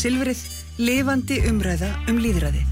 Silfrið, lifandi umræða lýðræðið.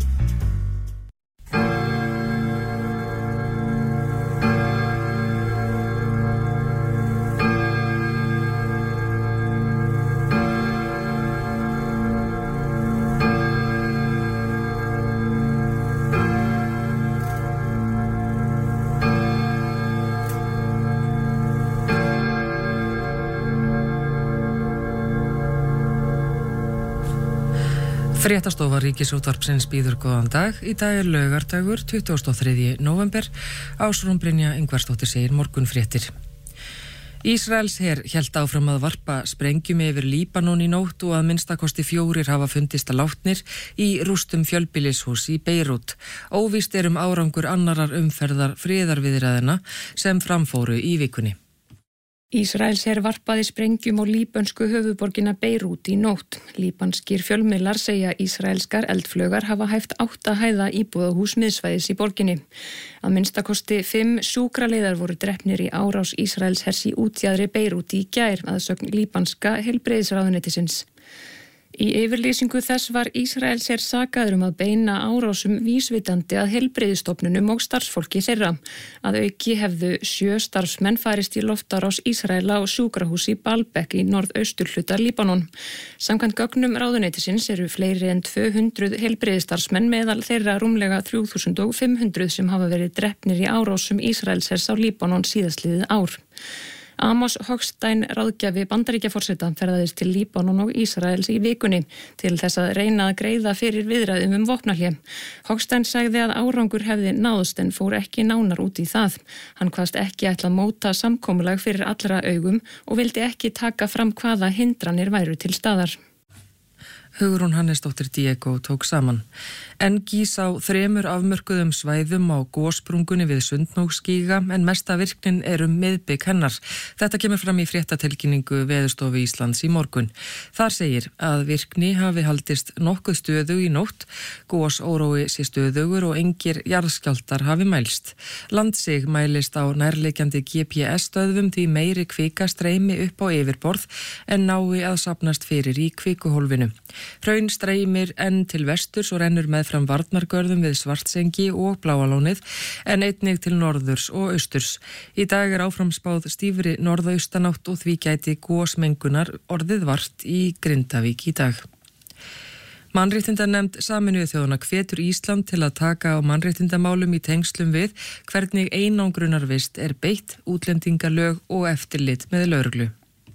Fréttastofa Ríkisútvarpsins býður góðan dag. Í dag laugardagur, 23. nóvember. Ásrún Brynja Ingvarsdóttir segir morgunfréttir. Ísraels her hélt áfram að varpa sprengjum yfir Líbanon í nótt og að minnstakosti 4 hafa fundist látnir í rústum fjölbýlishús í Beirút. Óvíst árangur annarar umferðar friðarviðræðina sem framfóru í vikunni. Ísraels her varpaði sprengjum á líbönsku höfuðborgina Beirút í nótt. Líbanskir fjölmiðlar segja ísraelskar eldflaugar hafa hæft 8 hæða íbúðahús miðsvæðis í borginni. Að minnstakosti 5 sjúkraliðar voru drepnir í árás Ísraels hers í útjaðri Beirút í gær að sögn líbanska heilbrigðisráðuneytisins. Í yfirlýsingu þess var Ísraels her sakaður að beina árásum vísvitandi að heilbrigðisstofnunum og starfsfólki þeirra. Að auki hefðu 7 starfsmenn farist í loftárás Ísraela á sjúkrahús í Baalbek í norðausturhluta Líbanon. Samkvæmt gögnum ráðuneytisins fleiri en 200 heilbrigðisstarfsmenn meðal þeirra rúmlega 3500 sem hafa verið drepnir í árásum Ísraels hers á Líbanon síðastliðið ár. Amos Hochstein, ráðgjafi Bandaríkjaforseta, ferðaðist til Líbanon og Ísraels í vikunni til þess að reyna að greiða fyrir viðræðum vopnahlé. Hochstein sagði að árangur hefði náðst en fór ekki nánar út í það. Hann kvaðst ekki ætla að móta samkomulag fyrir allra augum og vildi ekki taka fram hvaða hindranir væru til staðar. Hugrún Hannesdóttir Diego tók saman. En gís á 3 afmörkuðum svæðum á gossprungunni við Sundhnúksgíga en mesta virknin miðbik hennar. Þetta kemur fram í fréttatilkynningu Veðurstofu Íslands í morgun. Þar segir að virkni hafi haldist nokkuð stöðug í nótt, gossórói sé stöðugur og engir jarðskjálftar hafi mælst. Landsig mælist á nærliggjandi GPS-stöðvum því meiri kvika streymi upp á yfirborð en nái að safnast fyrir í kvikuhólfinu. Hraun streymir enn til vesturs og rennur meðfram varnargörðum við Svartsengi og Bláalónið en einnig til norðurs og austurs. Í dag áfram spáð stífri norðaustanátt og því gæti gosmengunar orðið vart í Grindavík í dag. Mannréttindanefnd Sameinuðu þjóðanna hvetur Ísland til að taka á mannréttindamálum í tengslum við hvernig einangrunarvist beitt, útlendingalög og eftirlit með lögreglu.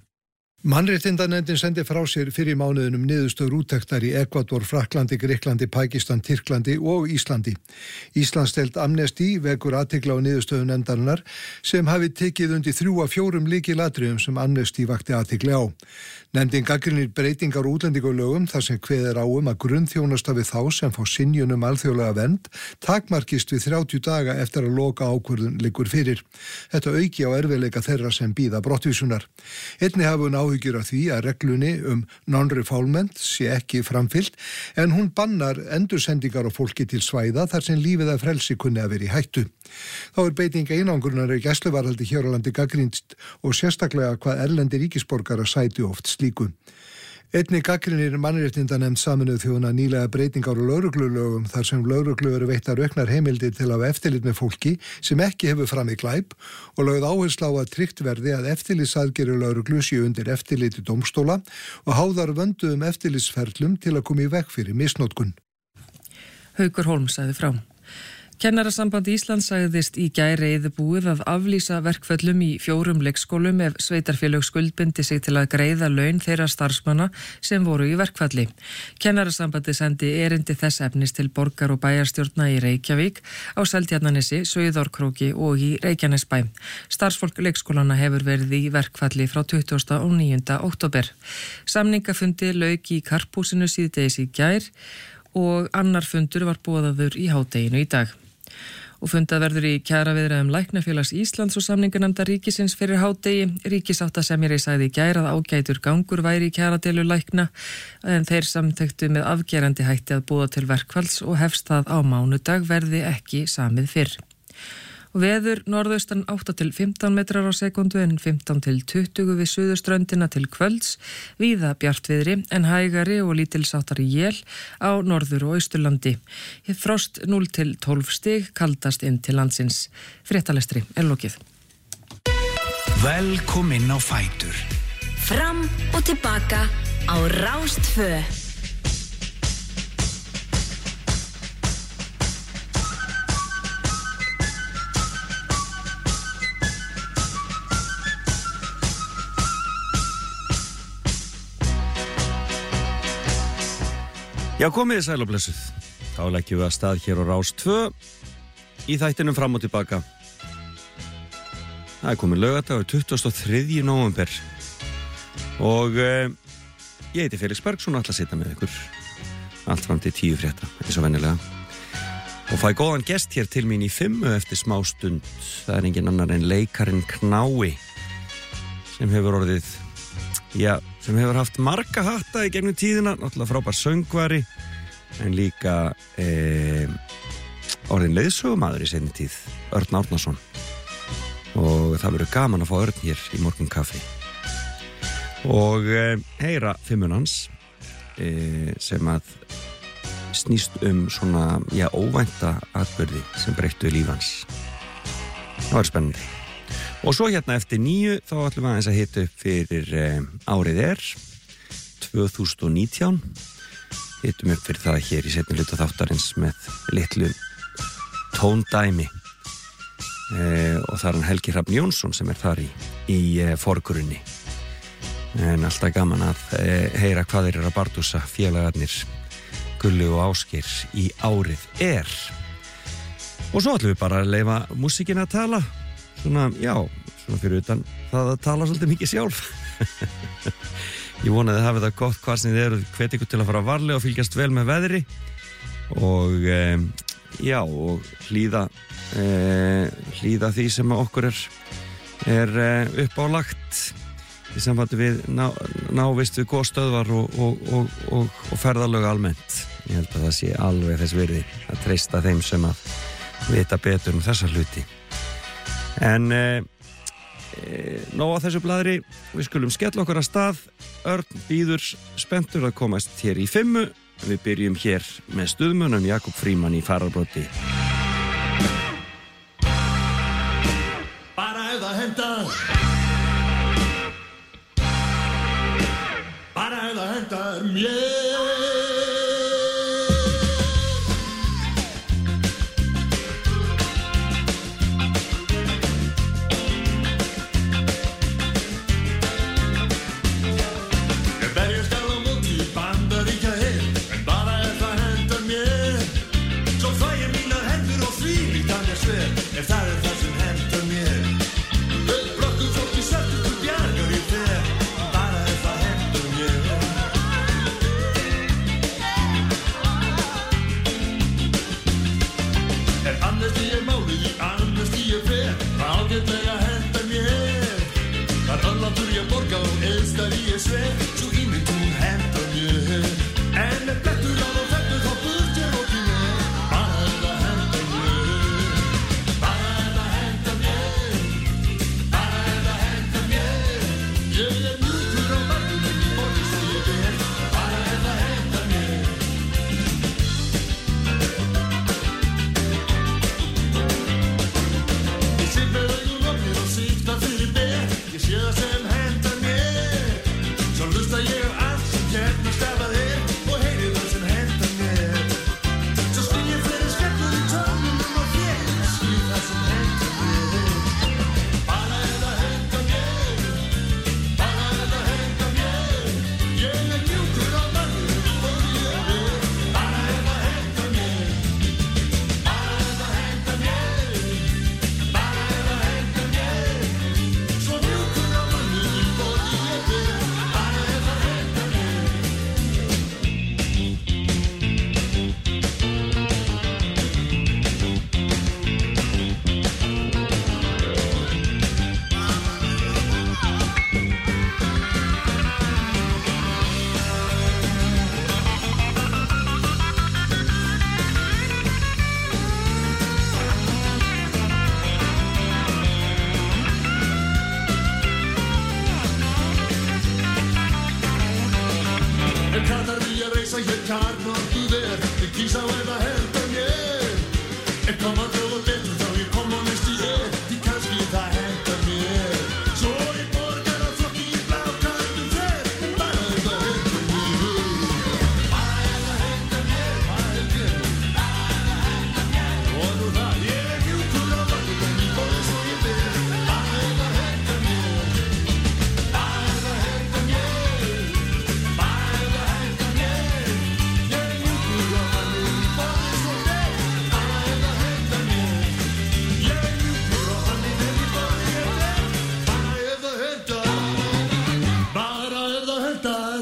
Mannréttindanefndin sendi frá sér fyrir mánuðinum niðurstöður úttektar í Ekvador, Frakklandi, Grikklandi, Pakistan, Tyrklandi og Íslandi. Íslandsdeild Amnesty vekur athygli á niðurstöðu nefndarinnar sem hafi tekið undir 3 af 4 lykilatriðum sem Amnesty vakti athygli á. Nefndin gagnrýnir breytingar á útlendingalögum þar sem kveðið á að grunnþjónusta við þá sem fá synjun alþjóðlega vernd takmarkist við 30 daga eftir að loka ákvörðun liggur fyrir. Þetta auki á erfiðleika þeirra sem bíða brottvísunar. Einnig hafa hún áhyggjur af því að reglunni non-refoulement sé ekki framfylgt en hún bannar endursendingar á fólki til svæða þar sem lífið að frelsi kunni að vera í hættu. Þá beiting einangrunar í gæsluvarðhaldi hér á landi gagnrýnd og sérstaklega hvað erlendir ríkisborgarar sæti oft slíku. Einnig gagnrýnir Mannréttindanefnd Sameinuðu þjóðanna nýlega breytingar á lögreglulögum þar sem lögreglu veittar auknar heimildir til að hafa eftirlit með fólki sem ekki hefur framið glæp og lögð áherslu á að tryggt verði að eftirlitsaðgerðir lögreglu séu undir eftirliti dómstóla og háðar vönduðum eftirlitsferlum til að koma í veg fyrir misnotkun. Haukur Hólm sagði frá. Kennarasamband Íslands sagðist í gær reiðubúið að aflýsa verkföllum í 4 leikskólum ef sveitarfélög skuldbindi sig til að greiða laun þeirra starfsmanna sem voru í verkfalli. Kennarasambandi sendi erindi þess efnis til borgar- og bæjarstjórna í Reykjavík, á Seltjarnarnesi, Sauðárkróki og í Reykjanesbæ. Starfsfólk leikskólana hefur verið í verkfalli frá 29. október. Samningafundi lauk í Karphúsinu síðdegis í gær og annar fundur var boðaður í hádeginu í dag. Og fundað verður í kjaraviðræðum Læknafélags Íslands og samninganefndar ríkisins fyrir hádegi. Ríkissáttasemjari sagði í gær að ágætur gangur væri í kjaradeilu lækna en þeir samþykktu með afgerandi hætti að boða til verkfalls og hefst það á mánudag verði ekki samið fyrr. og veður norðaustan 8 til 15 metrar á sekundu en 15 til 20 við suðurströndina til kvölds, víða bjartviðri en hægari og lítilsáttar él á norður- og austurlandi. Frost 0 til 12 stig, kaldast inn til landsins. Fréttalestri lokið. Velkomin á Fætur. Fram og tilbaka á Rás 2. Já, komiði sæl og blessuð. Þá leggjum við að stað hér á Rás 2 í þættinum Fram og tilbaka. Það komið laugardagur 23. nóvember og ég heiti Felix Bergsson og ætla að sitja með ykkur allt fram til 10 frétta, eins og venjulega. Og fæ góðan gest hér til mín í 5 eftir smá stund. Það engin annar en leikarinn Knái sem hefur orðið, sem hefur haft marga hatta í gegnum tíðina, náttúrulega frábær söngvari en líka orðin leiðsögumaður í seinni tíð, Örn Árnason. Og það verður gaman að fá Örn hér í morgunkaffi og heyra 5 hans sem að snýst svona, óvænta atburði sem breyttu líf hans. Það var spennandi. Og svo hérna eftir 9 þá ætlum við aðeins að hita upp fyrir árið 2019. Hitum upp fyrir það hér í seinni hluta þáttarins með litlu tóndæmi. Og það er hann Helgi Hrafn Jónsson sem þar í forgrunni. En alltaf gaman að heyra hvað þeir eru að bardúsa félagarnir Gulli og Ásgeir í árið Og svo ætlum við bara að leyfa músíkina að tala. Svona fyrir utan það að tala svolítið mikið sjálf. Ég vona að þið hafið það gott hvað sem þið eru, hvet ykkur til að fara varlega og fylgjast vel með veðri og og hlýða því sem okkur er uppálagt í sambandi við návist við góðstöðvar og ferðalög almennt. Ég held að það sé alveg þess virði að treysta þeim sem að vita betur þessa hluti. En nóg á þessu blaðri, við skulum skella okkur að stað. Örn bíður spenntur að komast hér í 5. Við byrjum hér með stuðmönnum Jakob Frímann í fararbroddi. Bara ef það hentar, bara ef það hentar mér. Langar í að reisa hér kjarnorku ver Ég kýs á ef að henda mér En koma þjóða betur þá ég kommunisti Því kannski það henda mér Svo ég borgar að flokki í blákaldur fer Bara ef það henda mér Bara ef það henda mér Bara ef það henda mér Og nú það ég mjúkur á vatnum En ég bóði svo ég ber Bara ef það henda mér Bara ef það henda mér Bara ef það henda mér Ég mjúkur á vatnum En ég bóði svo ég ber Bara ef það henda mér Ég mjúkur á vatnum En ég bóði ég ber Bara ef það henda Bara ef það hendar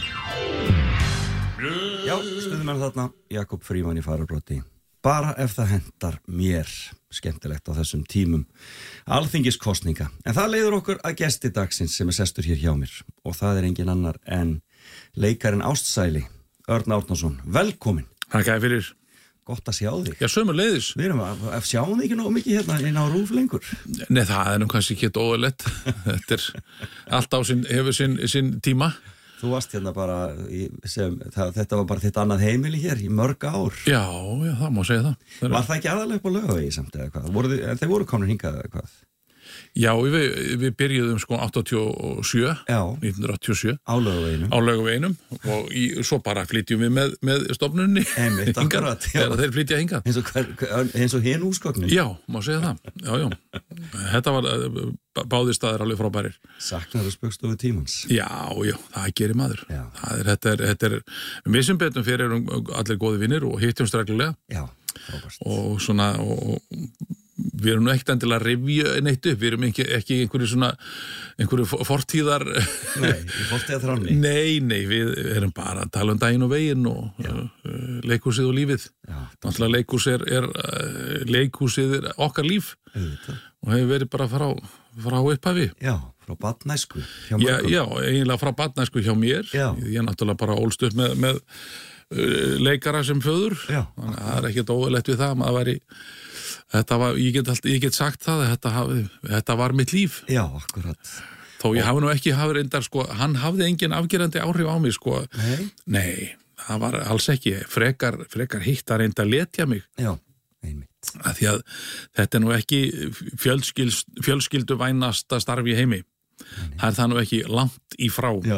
Já, stuðmenn þarna, Jakob Frímann í fararbroddi. Bara ef það hendar mér, skemmtilegt á þessum tímum alþingiskosninga. En það leiður okkur að gesti dagsins sem sestur hér hjá mér og það engin annar en leikarinn Ástsæli, Örn Árnason. Velkomin. Þakka fyrir. Gott að sjá þig. Já, sömuleiðis. Við erum að sjáum þig ekki nógu mikið hérna inn á RÚV lengur. Nei, það nú kannski ekki óðurlegt. Þetta allt á hefur sinn tíma. Þú varst hérna bara, þetta var bara þitt annað heimili hér í mörg ár. Já, það má segja það. Var það ekki aðalega upp á Laugavegi samt eða hvað? Þeir voru komin hingað eða hvað? Já, við byrjuðum sko 1987. Á Laugaveginum. Á Laugaveginum og svo bara flytjum við með stofnunni. Einmitt, akkurat. Þegar þeir flytja hingað. Eins og hinn húsgögnin. Já, má segja það. Já. Þetta var báðir staðir alveg frábærir. Saknar og spöggstofu tímans. Já, það gerir maður. Þetta er við sem betum fyrir allir góði vinnir og hittumst reglulega. Já, frábært. Og svona við erum nú ekkert endilega að rifja neitt upp, við erum ekki einhverju fortíðar í fortíðarþránni. Nei, við erum bara að tala daginn og veginn og leikhúsið og lífið. Náttúrulega leikhúsið er okkar líf og hefur verið bara frá upphafi. Já, frá barnæsku hjá mörgum. Já, eiginlega frá barnæsku hjá mér. Ég náttúrulega bara ólst upp með leikara sem föður. Þannig að það ekkert óðurlegt við það, maður væri ég get sagt það að þetta var mitt líf. Já, akkurat. Þó ég hafi nú ekki reyndar, hann hafði engin afgerandi áhrif á mig, Nei, það var alls ekki. Frekar hitt að reynda að letja mig. Já, einmitt. Að því að þetta nú ekki fjölskyldu vænasta starf í heimi. Það það nú ekki langt í frá. Já.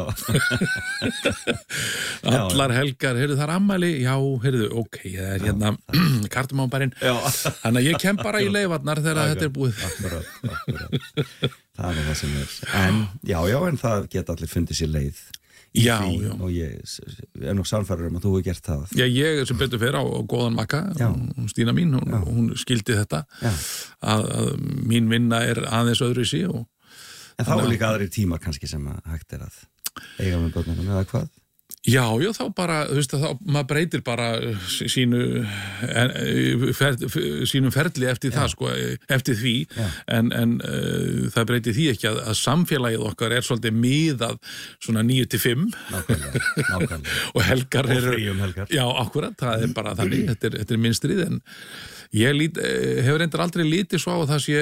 Allar helgar, það afmæli, ok, það hérna kartumánbærinn. Þannig að ég kem bara í leifarnar þegar þetta búið. Akkurat. Það það sem En það geta allir fundið sér leið. Já. Og ég nú sannfærður að þú hefur gert það. Já, ég sem betur fyrir á góðan makka, Stína mín, hún skildi þetta að mín vinna aðeins öðruvísi og En þá líka aðrir tímar kannski sem hægt að eiga með börnunum eða hvað? Já, þá bara, þá maður breytir bara sínum ferli eftir það, eftir því, en það breytir því ekki að samfélagið okkar svolítið miðað svona 9-5. Nákvæmlega. Og helgar og fríum helgar. Já, akkurat, það bara þannig, þetta minnstrið, en ég hefur reyndar aldrei litið svo á að það sé,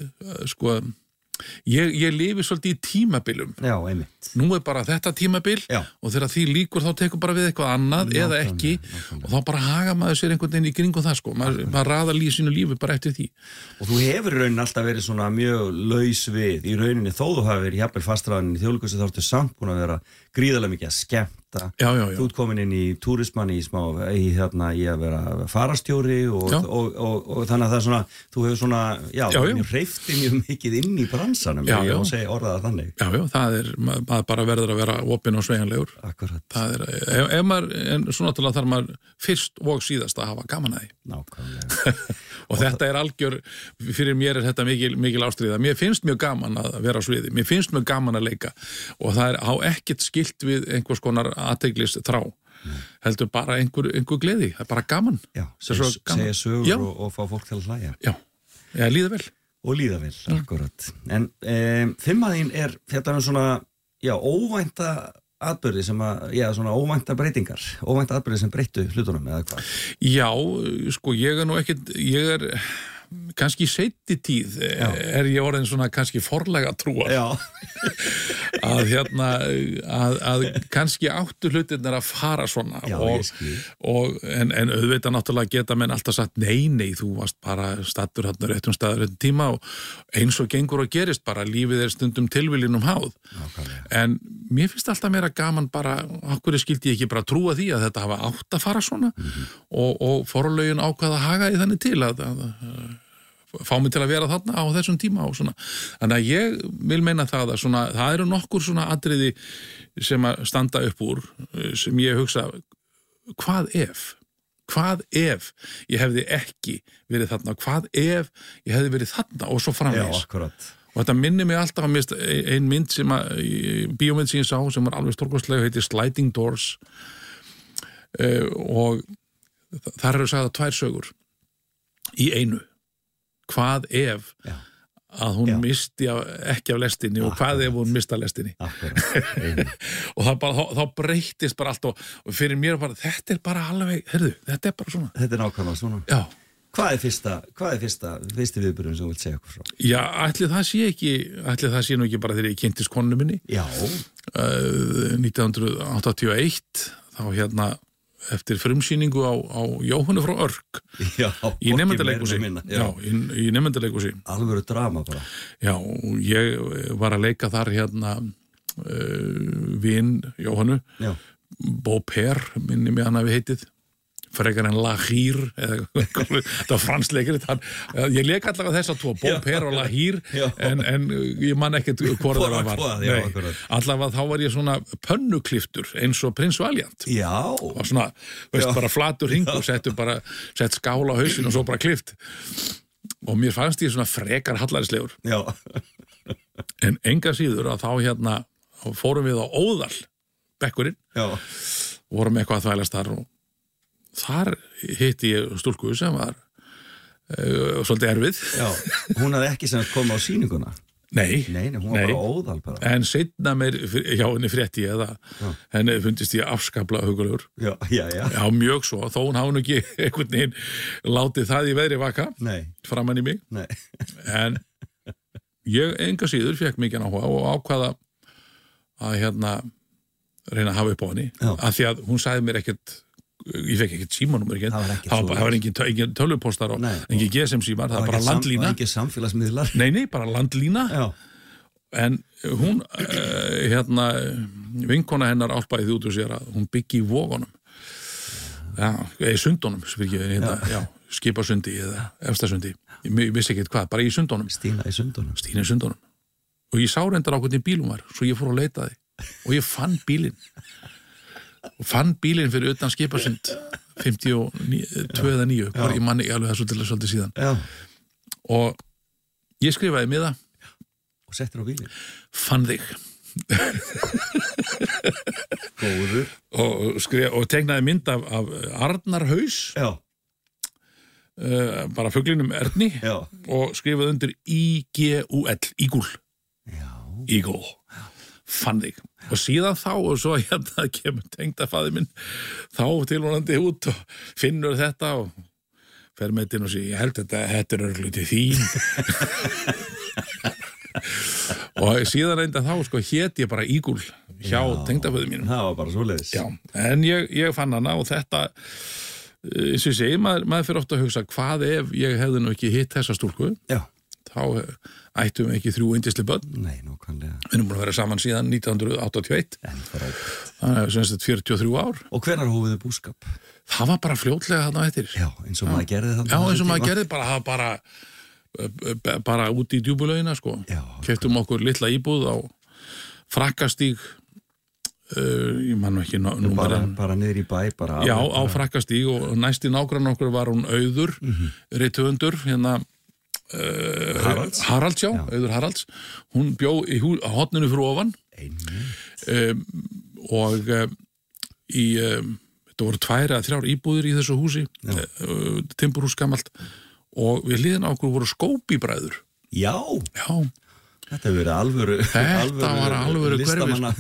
Ég lifi svolítið í tímabilum. Já, einmitt. Nú bara þetta tímabil og þegar því líkur þá tekur bara við eitthvað annað eða ekki og þá bara haga maður sér einhvern veginn í kringum það maður raðar sínu lífi bara eftir því. Og þú hefur í rauninni alltaf verið svona mjög laus við í rauninni þó þú hafi verið jafnvel fastræðin í Þjóðleikhúsið þá ertu samt búin að vera gríðarlega mikið að skemmta. Já. Þú ert komin inn í túrismann í að vera farastjóri og þannig að það svona þú hefur svona, hreyfti mjög mikið inn í bransanum, ég má segja orðaða þannig. Já, maður bara verður að vera opinn og sveigjanlegur. Akkurat. Það ef maður, en svo náttúrulega þarf maður fyrst og síðast að hafa gaman að því. Nákvæmlega. Og þetta algjör, fyrir mér þetta mikil ástríða. Mér finnst mjög gaman að vera á sviði, mér finnst mjög gaman að leika og það á ekkert skilt við einhvers konar athyglis þrá. Heldur bara einhver gleði, það bara gaman. Já, segja sögur og fá fólk til að hlæja. Já, líða vel. Og líða vel, akkurat. En fimmaðín þetta svona, óvænta atburði sem svona óvænta breytingar, óvænta atburði sem breyttu hlutunum eða hvað? Já, ég nú ekkert, kannski í seinni tíð ég orðin svona kannski forlega trúar að kannski áttu hlutirnir að fara svona en auðvitað náttúrulega geta menn alltaf sagt nei, þú varst bara stattur hérna réttum staður réttum tíma og eins og gengur og gerist bara, lífið stundum tilviljunum háð en mér finnst alltaf meira gaman bara, okkur skildi ég ekki bara trúa því að þetta hafa átt að fara svona og forlögin ákvað að haga í þannig til að fá mig til að vera þarna á þessum tíma og svona. Þannig að ég vil meina það að svona, það eru nokkur svona atriði sem að standa upp úr sem ég hugsa, hvað ef ég hefði ekki verið þarna, hvað ef ég hefði verið þarna og svo framvegis. Og þetta minnir mig alltaf að mist ein mynd sem að, bíómynd sem ég sá sem var alveg stórkostlega, heitir Sliding Doors og þar eru sagðar 2 sögur í einu. Hvað ef að hún misti ekki af lestinni og hvað ef hún mista lestinni og þá breytist bara allt og fyrir mér bara, þetta bara alveg, þetta bara svona. Þetta nákvæmlega svona. Já. Hvað er fyrsti viðburðurinn sem þú vilt segja okkur frá? Já, ætli það sé nú ekki bara þegar ég kynntist konu minni. Já. 1981 þá eftir frumsýningu á Jóhannu frá Örk í Nemendaleikusi í Nemendaleikusi alvöru drama bara ég var að leika þar vin Jóhannu Beaupère, minni mig hann hafi heitið frekar en Lahir það var fransleikari ég leik allavega þess að 2 Beaupère og Lahir en ég man ekkert hvort það var allavega þá var ég svona pönnukliftur eins og Prins Valiant og svona, bara flatur hring og sett skál á hausinn og svo bara klift og mér fannst ég svona frekar hallarislegur en enga síður að þá fórum við á Óðal bekkurinn vorum eitthvað að þvælast þar og þar hitti ég stúlku sem var svolítið erfið. Hún hafði ekki sem komið á sýninguna? Nei, hún var bara Óðal bara. En seinna meir hjá henni frétti ég henni fundist ég afskaplega hugulegur. Já, mjög svo, þó hún hafi nú ekki einhvern veginn látið það í veðri vaka framan í mig. En ég enga síður fekk mikið áhuga og ákvaða að reyna að hafa upp á henni af því að hún sagði mér ekkert ég fekk ekkert símanúmer það var engin tölvupóstar og engin GSM símar, það var bara landlína og engin samfélagsmiðlar nei, bara landlína en hún vinkona hennar álpaði því út úr sér að hún byggi í Vogunum Sundunum Skipasundi eða Efstasundi ég vissi ekkert hvað, bara í Sundunum Stína í Sundunum og ég sá reyndar á hvernig bílum var svo ég fór að leita því og ég fann bílinn fyrir utan Skipasund 52 eða 9 ég manni alveg það svolítið síðan og ég skrifaði miða og settir á bílinn fann þig góður og tegnaði mynd af Arnarhaus bara fuglinum Erni og skrifaði undir IGUL Ígul fann þig og síðan þá og svo kemur tengdafaðir minn þá tilvonandi út og finnur þetta og fer með þetta og segir ég held þetta er örglu til þín og síðan reynda þá hét ég bara Ígul hjá tengdafaðir mínum það var bara svoleiðis en ég fann hana og þetta eins og ég segi maður fyrir oft að hugsa hvað ef ég hefði nú ekki hitt þessa stúlku þá ættum við ekki 3 yndisleg börn. Nei, nákvæmlega. Við erum búin að vera saman síðan 1981. Það er sem sagt 43 ár. Og hvenær hófuðu búskap? Það var bara fljótlega þarna eftir. Já, eins og maður gerði þarna. Já, eins og maður gerði bara út í djúbulaugina, Keyptum okkur litla íbúð á Frakkastíg, ég man nú ekki númerinn. Bara niður í bæ, bara. Já, á Frakkastíg og næsti nágrann okkur var hún Auður, rithöfundur, Haralds, Auður Haralds hún bjó á horninu fyrir ofan og þetta voru 2 eða 3 íbúðir í þessu húsi timburhús gamalt og við hliðina á okkur voru skópibræður Já Þetta hefur verið alvöru listamanna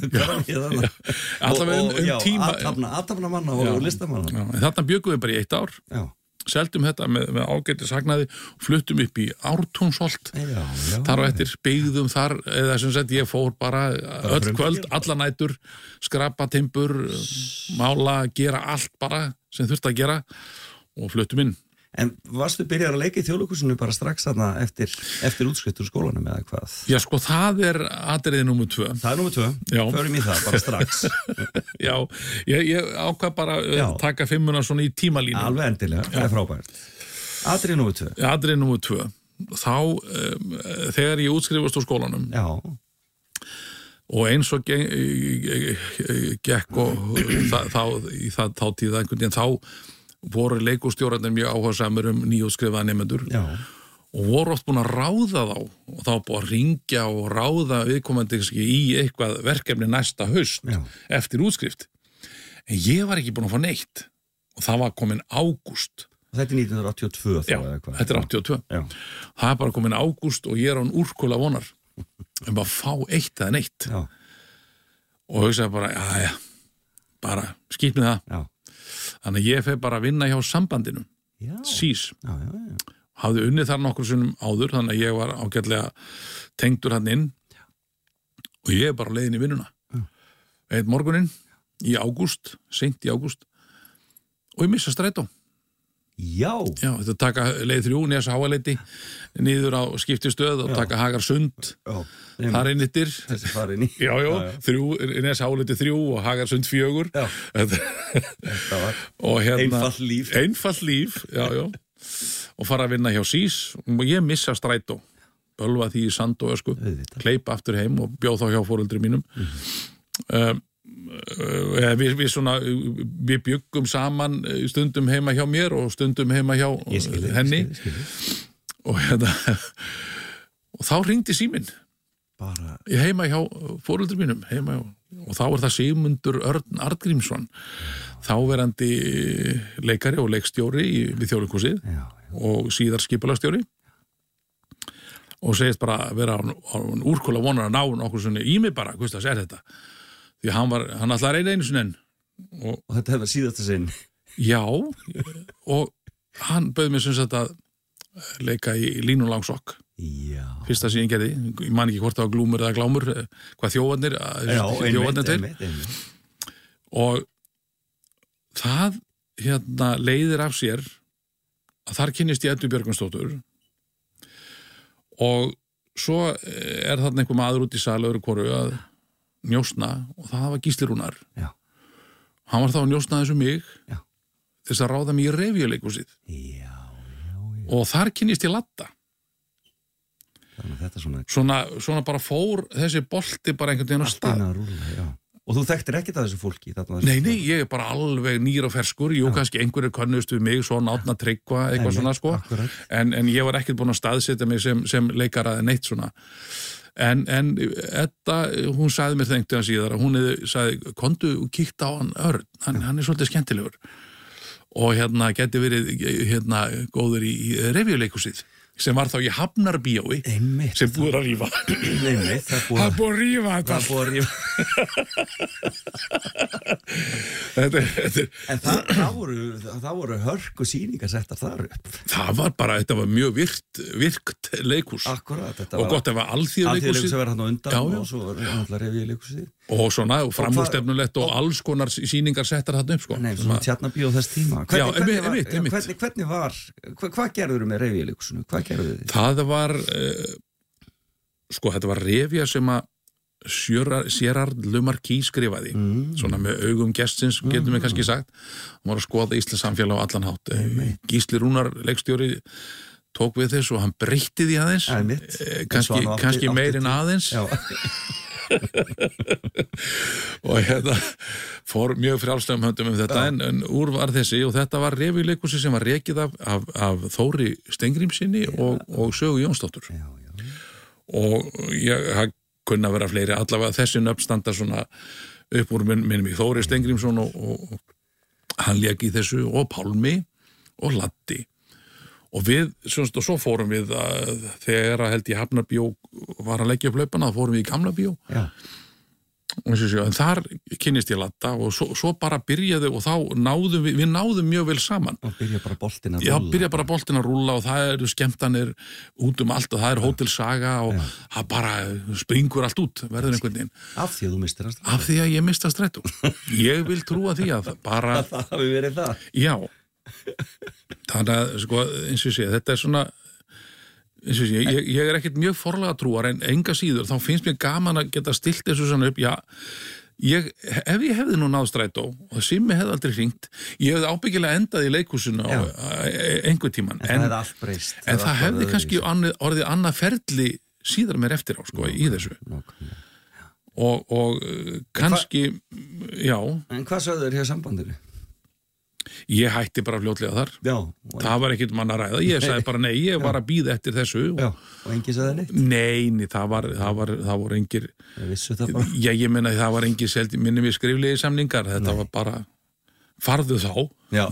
allavega tíma athafnamanna og listamanna Þarna bjögum við bara í 1 ár seldum þetta með ágætis hagnaði og fluttum upp í Ártúnsholt þar á eftir byggðum þar eða sem sagt ég fór bara öll kvöld, alla nætur skrapa timbur, mála gera allt bara sem þurfti að gera og fluttum inn. En varstu byrjar að leika í Þjóðleikhúsinu bara strax þarna eftir útskrift úr skólanum eða hvað? Já, sko, það atriði númer 2. Það er númer 2, förum í það bara strax. Já, ég ákvað bara að taka 5 svona í tímalínu. Alveg endilega, það er frábært. Atriði númer 2. Atriði númer 2. Þá, þegar ég útskrifast úr skólanum. Já. Og eins og gekk og þá tíða einhvern veginn, þá voru leikússtjórarnir mjög áhugasamur nýútskrifaða nemendur og voru oft búin að ráða þá og þá búin að ringja og ráða viðkomandi í eitthvað verkefni næsta haust eftir útskrift. En ég var ekki búin að fá neitt og það var komin ágúst. Þetta er 1982 þá eða hvað? Þetta er 82. Já. Það er bara komin ágúst og ég án úrkula vonar bara fá eitt eða neitt. Já. Og hugsaði bara, bara skýt með það. Já. Þannig að ég feg bara að vinna hjá sambandinu, SÍS. Hafði unnið þar nokkur sinnum áður, þannig að ég var ágætlega tengdur hann inn og ég bara leiðin í vinnuna. Eitt morguninn í ágúst, seint í ágúst og ég missa strætó. Já, þetta taka leið 3, Nesa Háaleiti, niður á skiptistöð og taka Hagarsund, þar inn yttir. Þessi farin í. Já, 3, Nesa Háaleiti 3 og Hagarsund 4. Þetta var einfalt líf. Einfalt líf, já. Og fara að vinna hjá SÍS og ég missa strætó, bölva því í sand og ösku, kleipa aftur heim og bjóð þá hjá foreldrum mínum. Við bjuggum saman stundum heima hjá mér og stundum heima hjá henni og þá hringdi síminn heima hjá foreldrum mínum og þá það Sigmundur Örn Arngrímsson þáverandi leikari og leikstjóri við Þjóðleikhúsið og síðar skipulagstjóri og segist bara að vera á úrkula vonar að ná nokkur svona í mig bara, hvað það er þetta? Því hann ætlaði að reyna einu sinni enn. Og þetta hefði síðasta sinn. Já, og hann bauð mér sem sagt að leika í Línulangsokk. Já. Fyrsta sem ég gerði, ég man ekki hvort það var glúmur eða glámur, hvað þjófarnir einmitt. Og það leiðir af sér að þar kynnist ég Eddu Björgvinsdóttur og svo þarna einhver maður út í sal öðru hvoru að njósna og það var Gísli Rúnar. Já. Hann var þá að njósna þessu mig til þess að ráða mig í revíuleikhúsið. Já. Og þar kynnist ég Ladda. Þannig að þetta svona bara fór þessi bolti bara einhvern veginn á stað. Og þú þekktir ekkert að þessu fólki? Nei, ég bara alveg nýr og ferskur. Jú, kannski einhverju kannust við mig, svona Árna Tryggva, eitthvað svona sko. En ég var ekkert búin að staðsetja mig sem leikara eða neitt svona. En Edda, hún sagði mér þengt þegar síðar að hún sagði, komdu og kíkta á hann Örn, hann svolítið skemmtilegur og geti verið góður í revíuleikhúsið sem var þá í Hafnarbíói sem búið að rífa. Það er búið að rífa þetta. En það voru hörku sýningar settar þar upp. Það var bara, þetta var mjög virkt leikhús. Akkurat. Og gott ef að alþýðuleikhúsið. Alþýðuleikhúsið verið hann á undan og svo var hann revíuleikhúsið. Og svona, og framúrstefnulegt og alls konar sýningar settar þarna upp, sko. Nei, svona Tjarnarbíó þess tíma. Hvernig var, hvað gerður með revíuleikhúsinu? Hvað gerðu þið? Það var, þetta var revía sem að Gérard Lemarquis skrifaði, svona með augum gestsins, getum við kannski sagt. Hann var að skoða Íslands samfélag á allan hátt. Gísli Rúnar, leikstjóri, tók við þess og hann breytti því aðeins, kannski meirinn aðeins. Já. Og fór mjög frjálslegum höndum þetta en úr var þessi og þetta var revíuleikhúsi sem var rekið af Þóri Steingrímssyni og Sögu Jónsdóttur og ég kunna vera fleiri, allavega þessi nöfn standa svona upp úr minnum í Þóri Steingrímsson og hann lék í þessu og Pálmi og Laddi og svo fórum við þegar held ég Hafnarbíó var að leggja upp laupana, þá fórum við í Gamla bíó En þar kynnist ég Latta og svo bara byrjaði og þá náðum við náðum mjög vel saman. Og byrja bara boltinn að rúlla. Já, byrja bara boltinn boltinn að rúlla og það eru skemmtanir út allt og það er Hótel Saga og það bara springur allt út, verður einhvern veginn. Af því að þú mistir að strætó. Af því að ég mista strætó. Ég vil trúa því að bara... Það hafi verið það. Já. Þannig að, sko, eins og sé, þetta er svona... Ég er ekkert mjög forlega trúar en enga síður, þá finnst mér gaman að geta stilt þessu svona upp, ef ég hefði nú náð strætó og Simmi hefði aldrei hringt, ég hefði ábyggilega endað í leikhúsinu á einhver tíman. En það hefði allt breyst. En það hefði kannski orðið annað ferli síðar mér eftir á, sko, í þessu. Og kannski, já. En hvað sögðu þér hjá sambandinu? Ég hætti bara fljótlega þar. Já. Það var ekkert mann að ræða. Ég sagði bara nei, ég var að bíða eftir þessu. Já, og enginn sagði neitt? Nei, það voru engir... Vissu það bara? Já, ég meina það var engir seldi, minni við skriflegi samningar. Þetta var bara, farðu þá. Já.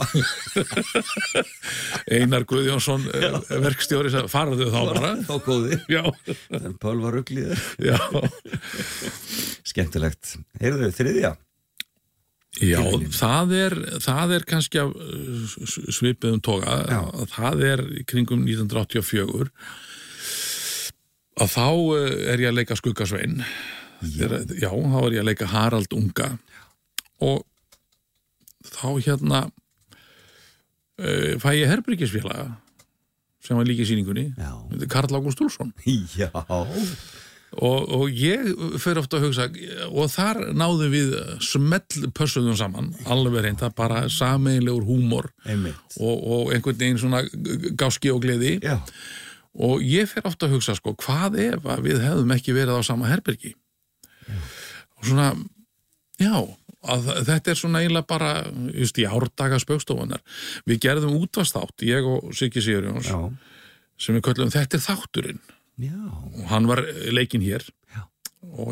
Einar Guðjónsson, verkstjóri, sagði, farðu þá bara. Þá góði. Já. Pál var ruglið. Já. Skemmtilegt. Heyrðu, þriðja? Já, það er kannski af svipuðum toga. Það er kringum 1984 að þá er ég að leika Skuggasvein. Já, þá er ég að leika Harald unga og þá fæ ég herbergisfélaga sem var líka í sýningunni. Karl Ágúst Úlfsson. Já. Og ég fyrir ofta að hugsa og þar náðum við smellpössuðum saman, alveg reynda bara sameiginlegur húmor og einhvern veginn svona gáski og gleði. Já. Og ég fyrir ofta að hugsa, sko, hvað ef að við hefðum ekki verið á sama herbergi? Og svona, já, að þetta er svona eiginlega bara just í árdaga Spaugstofunnar. Við gerðum útvarpsþátt, ég og Siggi Sigurjóns, sem við köllum Þetta er þátturinn. Já. Og hann var leikinn hér. Já. Og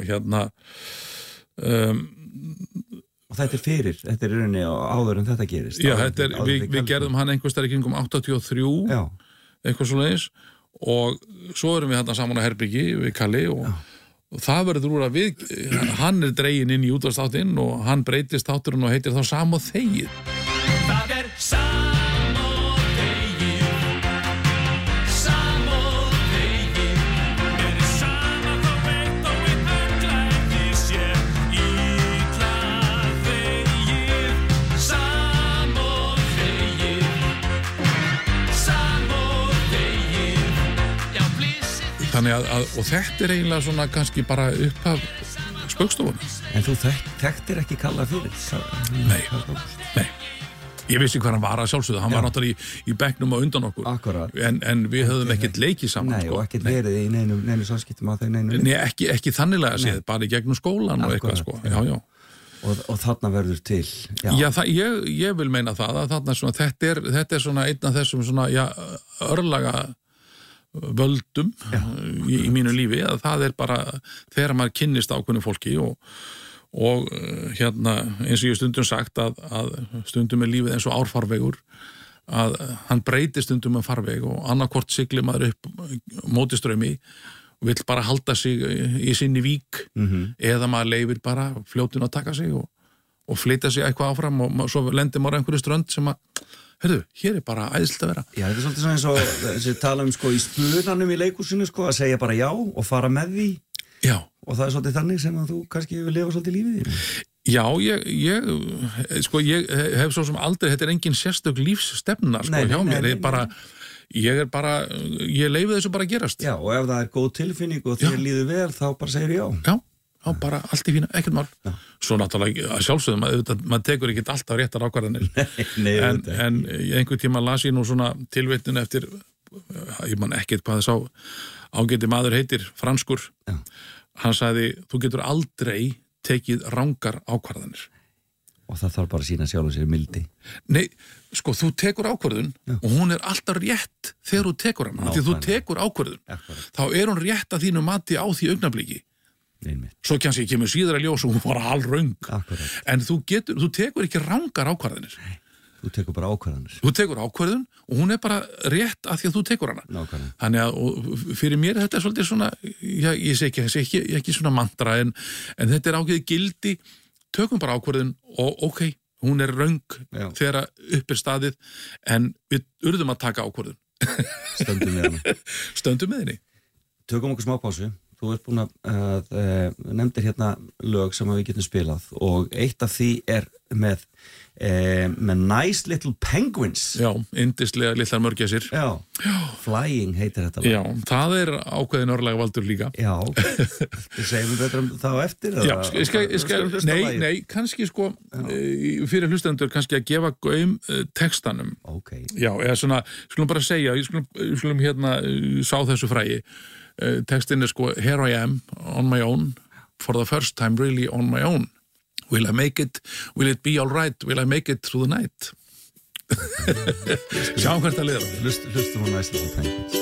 og þetta er fyrir, þetta er rauninni áður en þetta gerist. Já, við gerðum hann einhvers staðar í kringum 83, eitthvað svoleiðis, og svo erum við hann saman á herbyggi við Kalli og það verður úr að hann er dreginn inn í útvarpsþáttinn og hann breytist þátturinn og heitir þá Sam og þegið. Það er Sam og þegið, Sam og þegið, er sama þá veit og við önglæði sér illa þegið, Sam og þegið, Sam og þegið, já blísið. Þannig að, og þetta er eiginlega svona kannski bara upphaf Spaugstofunnar. En þú þekktir ekki Kalla fyrir? Nei. Ég vissi hvað hann var að sjálfsögðu, hann var náttúrulega í bekknum á undan okkur. Akkurat. En við höfum ekkert leikið saman. Nei, og ekkert verið í neinu samskiptum á þeim neinu. Nei, ekki þannilega séð, bara í gegnum skólan og eitthvað, sko. Já. Og þarna verður til. Já, ég vil meina það að þarna svona, þetta er svona einn af þessum svona, örlaga völdum í mínu lífi, að það er bara þegar maður kynnist ákveðnu fólki og eins og ég stundum sagt að stundum er lífið eins og árfarvegur, að hann breytir stundum farveg og annarkvort siglir maður upp mótistraumi og vill bara halda sig í sinni vík eða maður leifir bara fljótinu að taka sig og flytja sig eitthvað áfram og svo lendir maður einhverju strönd sem að hörðu, hér er bara æðislega að vera. Já, þetta er svolítið svona eins og þessi tala sko í spunanum í leikhúsinu sko, að segja bara já og fara með því. Já. Og það er svolítið þannig sem að þú kannski hefur lifað svolítið lífið þínu. Já, ég hef svo sem aldrei, þetta er engin sérstök lífsstefna sko hjá mér, ég leifi þessu bara að gerast. Já, og ef það er góð tilfinning og þér líður vel, þá bara segir já. Já, bara allt í fína, ekkert mál. Já. Svo náttúrulega að sjálfsögum, maður tekur ekkert alltaf réttar ákvarðanir. En einhver tíma las ég nú svona tilvitnun eftir, ég man ekkert hvað þess ágæti maður heitir, franskur. Já. Hann sagði, þú getur aldrei tekið rangar ákvarðanir. Og það þarf bara að sína sjálf og sér mildi. Nei, sko, þú tekur ákvörðun og hún er alltaf rétt þegar þú tekur hana. Því þú tekur ákvörðun, þá er hún rétt að þínu mati á því augnabliki. Svo kannski kemur síðara ljós og hún var alröng. En þú tekur ekki rangar ákvarðanir. Þú tekur bara ákvarðanir. Þú tekur ákvarðun og hún er bara rétt að því að þú tekur hana. Nákvæmlega. Þannig að fyrir mér þetta er svolítið svona, ég sé ekki svona mantra en þetta er ákveðið gildi, tökum bara ákvarðun og ok, hún er röng þegar upp er staðið en við urðum að taka ákvarðun. Stöndum með hana. Stöndum með henni. Tökum okkur smá pásu. Þú ert búin að nefndir hérna lög sem við getum spilað og eitt af því er með Nice Little Penguins. Já, yndislega litlar mörgæsir. Já, Flying heitir þetta lag. Já, það er ákveðin örlega valdur líka. Já, segjum við betur þá eftir? Já, nei, kannski sko fyrir hlustendur kannski að gefa gaum textanum. Ok. Já, eða svona, skulum bara segja, skulum hérna sá þessu frægi. Textin er sko, here I am on my own, for the first time really on my own. Will I make it? Will it be all right? Will I make it through the night? Sjáum hvert að liða. Hlustum á Nice Little Penguins.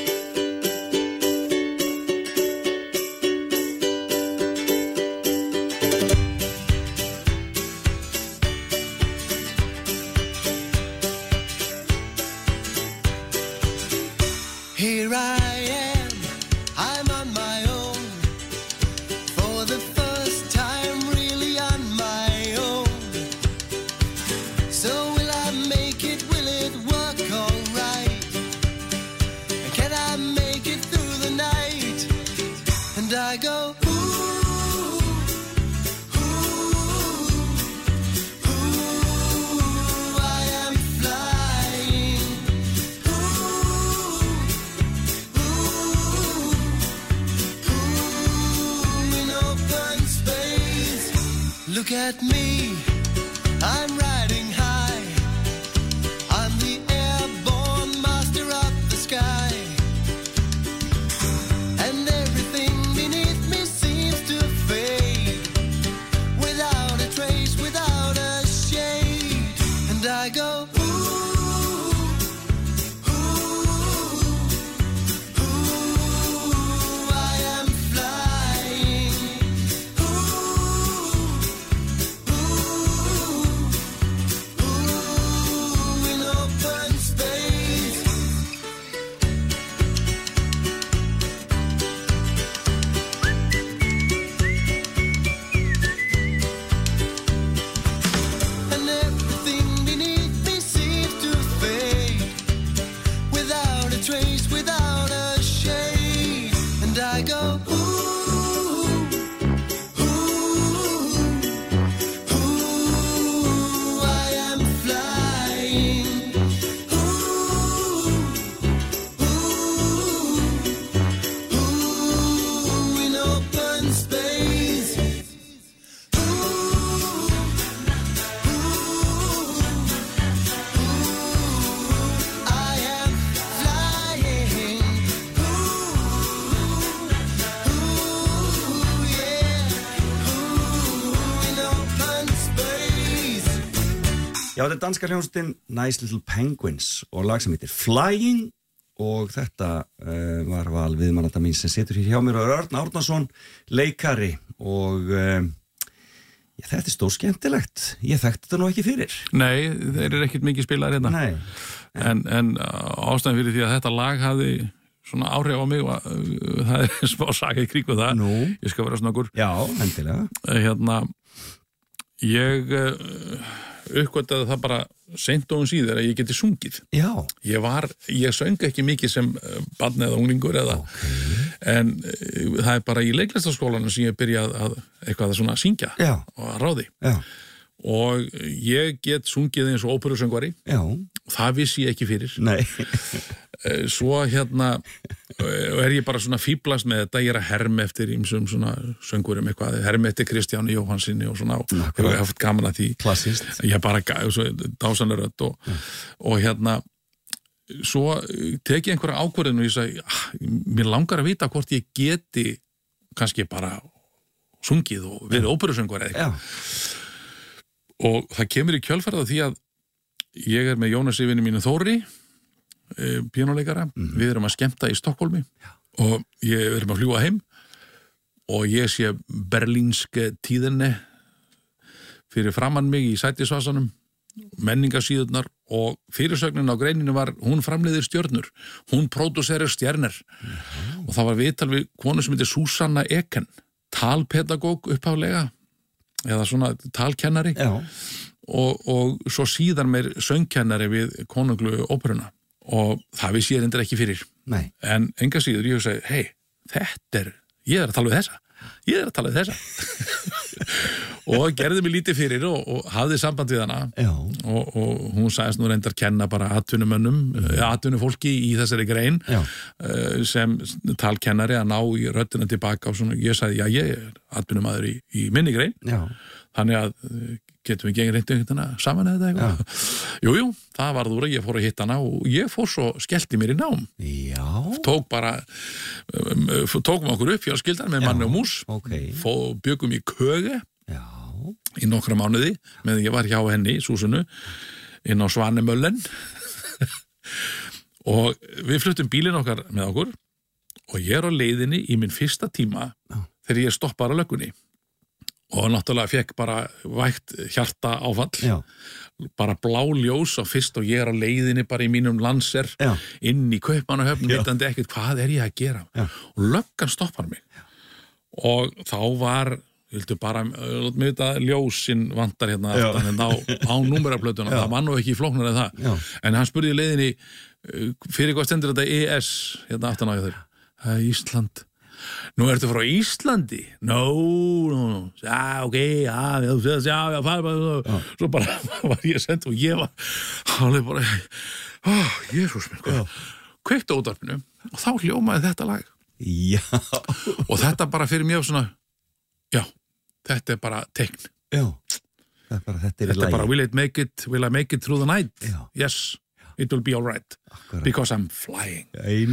Here I am, I'm on my own, for the first time really on my own. So will I make it, will it work all right? Can I make it through the night? And I go, ooh, ooh, ooh, I am flying. Look at me, I'm riding high. I'm the airborne master of the sky. And everything beneath me seems to fade, without a trace, without a shade. And I go, ooh, ooh, ooh, I am flying. Já, þetta er danska hljómsveitin Nice Little Penguins og lag sem heitir Flying og þetta var val viðmælanda mín sem situr hér hjá mér og Örn Árnason, leikari og þetta er stór skemmtilegt. Ég þekkti þetta nú ekki fyrir. Nei, þeir eru ekkert mikið spilaðir hérna. Nei. En ástæðan fyrir því að þetta lag hafði svona áhrif á mig og það er smá saga í kríku það. Nú. Ég skal vera snöggur. Já, endilega. Hérna, ég uppgötaði það bara seint og síðar að ég geti sungið. Já. Ég söng ekki mikið sem barn eða unglingur eða, en það er bara í leiklistaskólanum sem ég byrjaði að eitthvað að svona syngja og að ráði. Já. Og ég get sungið eins og óperusöngvari. Já. Það vissi ég ekki fyrir. Nei. Svo hérna er ég bara svona fíblast með þetta, ég er að herma eftir ýmsum svona söngurum eitthvað, herma eftir Kristjáni Jóhannsinni og svona, hefur ég haft gaman að því. Klassist. Ég bara dásanlega rödd og hérna svo tek ég einhverja ákvörðin og ég segi, mér langar að vita hvort ég geti kannski bara sungið og verið óperusöngvari eða eitthvað. Og það kemur í kjölfarið því að ég er með Jónasi vinni mínu Þóri, píanóleikara, við erum að skemmta í Stokkólmi og ég erum að fljúga heim og ég sé berlínske tíðinni fyrir framann mig í sætisvasanum menningarsíðurnar og fyrirsögnin á greininu var hún framleiðir stjörnur, hún pródúserir stjörnur og það var viðtal við konu sem heitir Susanna Eken, talpedagóg upphaflega eða svona talkennari og svo síðan meir söngkennari við konunglu óperuna og það vissi ég reyndar ekki fyrir. Nei. En enga síður ég hugsaði, hei, ég að tala við þessa og gerði mig lítið fyrir og hafði samband við hana og hún sagðist nú reyndar kenna bara atvinnufólki í þessari grein sem talkennari að ná í röddina tilbaka og svona, ég sagði, ég atvinnumaður í minni grein þannig að getum við gengið reyndu saman eða eitthvað. Jú, það varð úr að ég fór að hitta hana og ég fór svo skellti mér í nám. Tók með okkur upp fjölskyldan með manni og mús, bjögum í Köge í nokkra mánuði meðan ég var hjá henni í Súsunu inn á Svanemöllen og við fluttum bílinn okkar með okkur og ég á leiðinni í minn fyrsta tíma þegar ég stoppar á löggunni og náttúrulega fekk bara vægt hjarta áfall bara blá ljós á fyrst og ég á leiðinni bara í mínum Lancer inn í Kaupmannahöfn vitandi ekkert hvað ég að gera og löggan stoppar mig og þá var viltu bara, með þetta ljósinn vantar hérna aftan á númeraplötuna, það var nú ekki flóknar en það, en hann spurði í leiðinni fyrir hvað stendur þetta ES hérna aftan á þér, Ísland nú ertu frá Íslandi no, ok, svo bara var ég sendt og ég var alveg bara Jesús minn, kveikti á útvarpinu og þá hljómaði þetta lag og þetta bara fyrir mjög svona þetta bara teikn þetta er bara will I make it through the night yes, it will be all right because I'm flying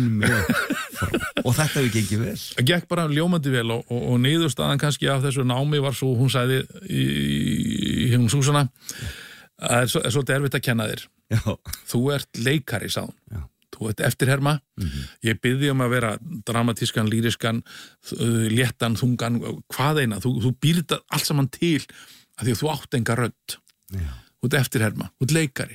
og þetta hefur gengið vel það gekk bara ljómandi vel og niðurstaðan kannski af þessu námi var svo hún sagði í hún Súsanna það er svolítið erfitt að kenna þér þú ert leikari sagði hún þú ert eftirherma, ég byrði að vera dramatískan, lýriskan, léttan, þungan, hvað eina, þú býrð allt saman til að því að þú átt enga rödd. Þú ert eftirherma, þú ert leikari.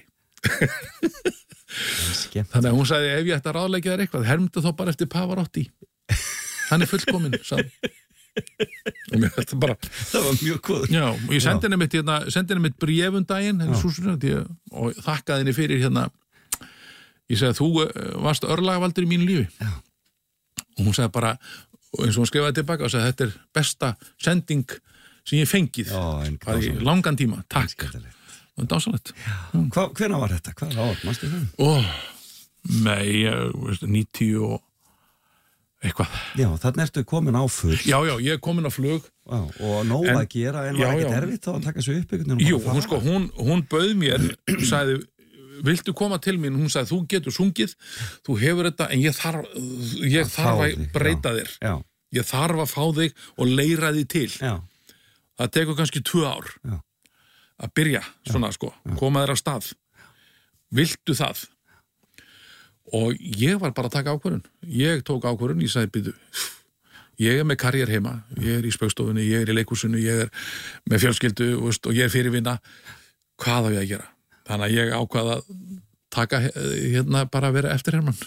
Þannig að hún sagði, ef ég ætti að ráðleggja þér eitthvað, hermdu þá bara eftir Pavarotti. Hann er fullkominn, sagði. Og mér þetta bara... Það var mjög góð. Já, og ég sendi henni mitt bréfundaginn, og þakkaði henni fyrir hérna. Ég sagði, þú varst örlagavaldur í mínu lífi. Og hún sagði bara, eins og hún skrifaði tilbaka og sagði, þetta er besta sending sem ég fengið. Bara í langan tíma. Takk. Það var dásalegt. Hvenær var þetta? Hvað ár? Manstu það? Nei, 90 og eitthvað. Já, þannig ertu komin á flug. Já, ég er komin á flug. Og nóg að gera, en var ekkert erfitt þá að taka sig upp? Jú, hún bauð mér, sagði, viltu koma til mín, hún sagði, þú getur sungið, þú hefur þetta, en ég þarf að breyta þér. Ég þarf að fá þig og leira þig til. Það tekur kannski 2 ár að byrja, svona koma þér af stað. Viltu það? Og ég var bara að taka ákvörðun. Ég tók ákvörðun, ég sagði, byrju, ég er með karriér heima, ég er í spaugstofunni, ég er í leikhúsinu, ég er með fjölskyldu og ég er fyrirvinna. Hvað á ég að gera? Þannig að ég ákvaða að taka hérna bara að vera eftirhermann.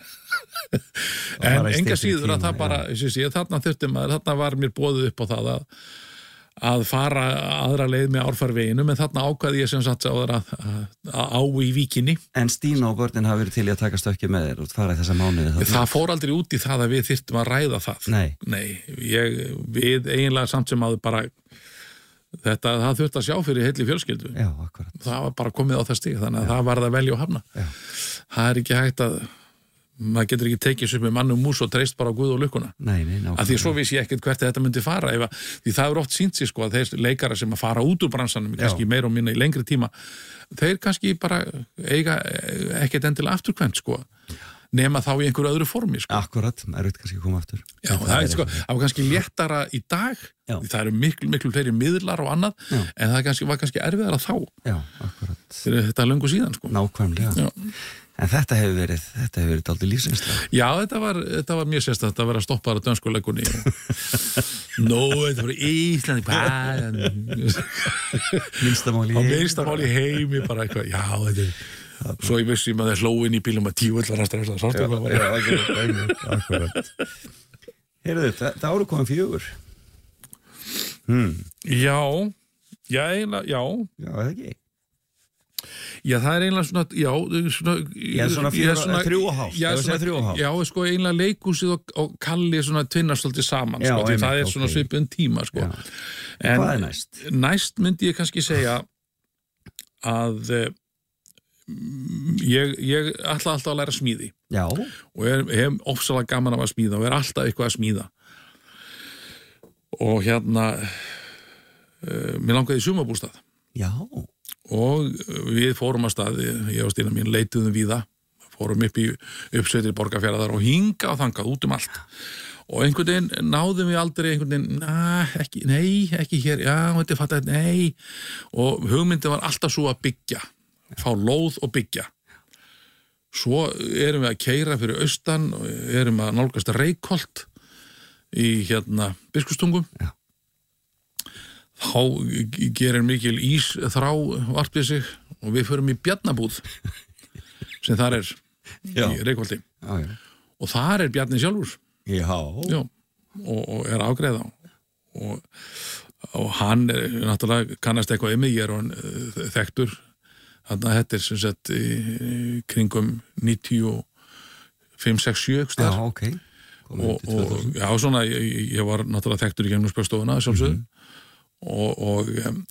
En enga síður að það bara, þarna var mér boðið upp á það að fara aðra leið með árfarveginum, en þarna ákvaði ég sem sagt að á í Víkinni. En Stína og börnin hafa verið til í að taka stökki með þér og fara í þessa mánuði? Það fór aldrei út í það að við þyrftum að ræða það. Nei, við eiginlega samt sem að bara... það þurfti að sjá fyrir heilli fjölskyldu. Já, akkurat. Það var bara komið á það stig, þannig að það var það velja og hafna. Það er ekki hægt að maður getur ekki tekið sér með mann og mús og treyst bara á Guð og lukkuna. Nei, nákvæmlega. Af því svo vissi ég ekkert hvert þetta myndi fara, því það er oft sýnt sig að þeir leikara sem að fara út úr bransanum, kannski meira og minna í lengri tíma, þeir kannski bara eiga ekkert endilega afturkvæmt nema þá í einhverju öðru formi. Akkurat, erfitt kannski að koma aftur. Já, það var kannski léttara í dag, það eru miklu fleiri miðlar og annað, en það var kannski erfiðara þá. Já, akkurat. Þetta er löngu síðan, Nákvæmlega. En þetta hefur verið dálítið lífsreynsla. Já, þetta var mjög sérstakt að vera að stoppa á dönskuleikunni. Þetta var Íslandi, minnstamáli í heimi, bara eitthvað, já, þetta er... Svo ég vissi að það hlóin í bílum að tíuðlar að stressa, sástu hvað var ég? Akkurat. Heyrðu, það áru komið 4. Já, eiginlega, já. Já, eða ekki? Já, það er eiginlega svona, svona 3,5. Já, svona 3,5. Já, sko, eiginlega leikhúsið og Kalli svona tvinnast svolítið saman, sko, því það er svona svipuðum tíma, sko. En hvað er næst? Næst myndi ég kannski segja að ég ætla alltaf að læra smíði. Já. Og hef ofsalega gaman af að smíða og alltaf eitthvað að smíða. Og mér langaði í sumarbústað. Já. Og við fórum að stað, ég og Stína mín leituðum víða, fórum upp í uppsveitir Borgarfjarðar og hinga og þangað út allt. Og einhvern veginn náðum við aldrei ekki hér, já, þetta er fattað, nei. Og hugmyndin var alltaf svo að byggja, fá lóð og byggja. Svo erum við að keyra fyrir austan og erum að nálgast Reykholt í Biskupstungum. Já. Þá gerir mikil ísþrá varpið sig og við förum í Bjarnabúð sem þar er í Reykholti. Já. Og þar er Bjarni sjálfur. Já. Og er afgreiða og hann náttúrulega kannast eitthvað mig, ég er þekktur. Þetta er sem sagt kringum 95, 6, 7 Já, ok. Og já, svona, ég var náttúrulega þekktur í gegnum Spaugstofuna sjálfsögðu. Og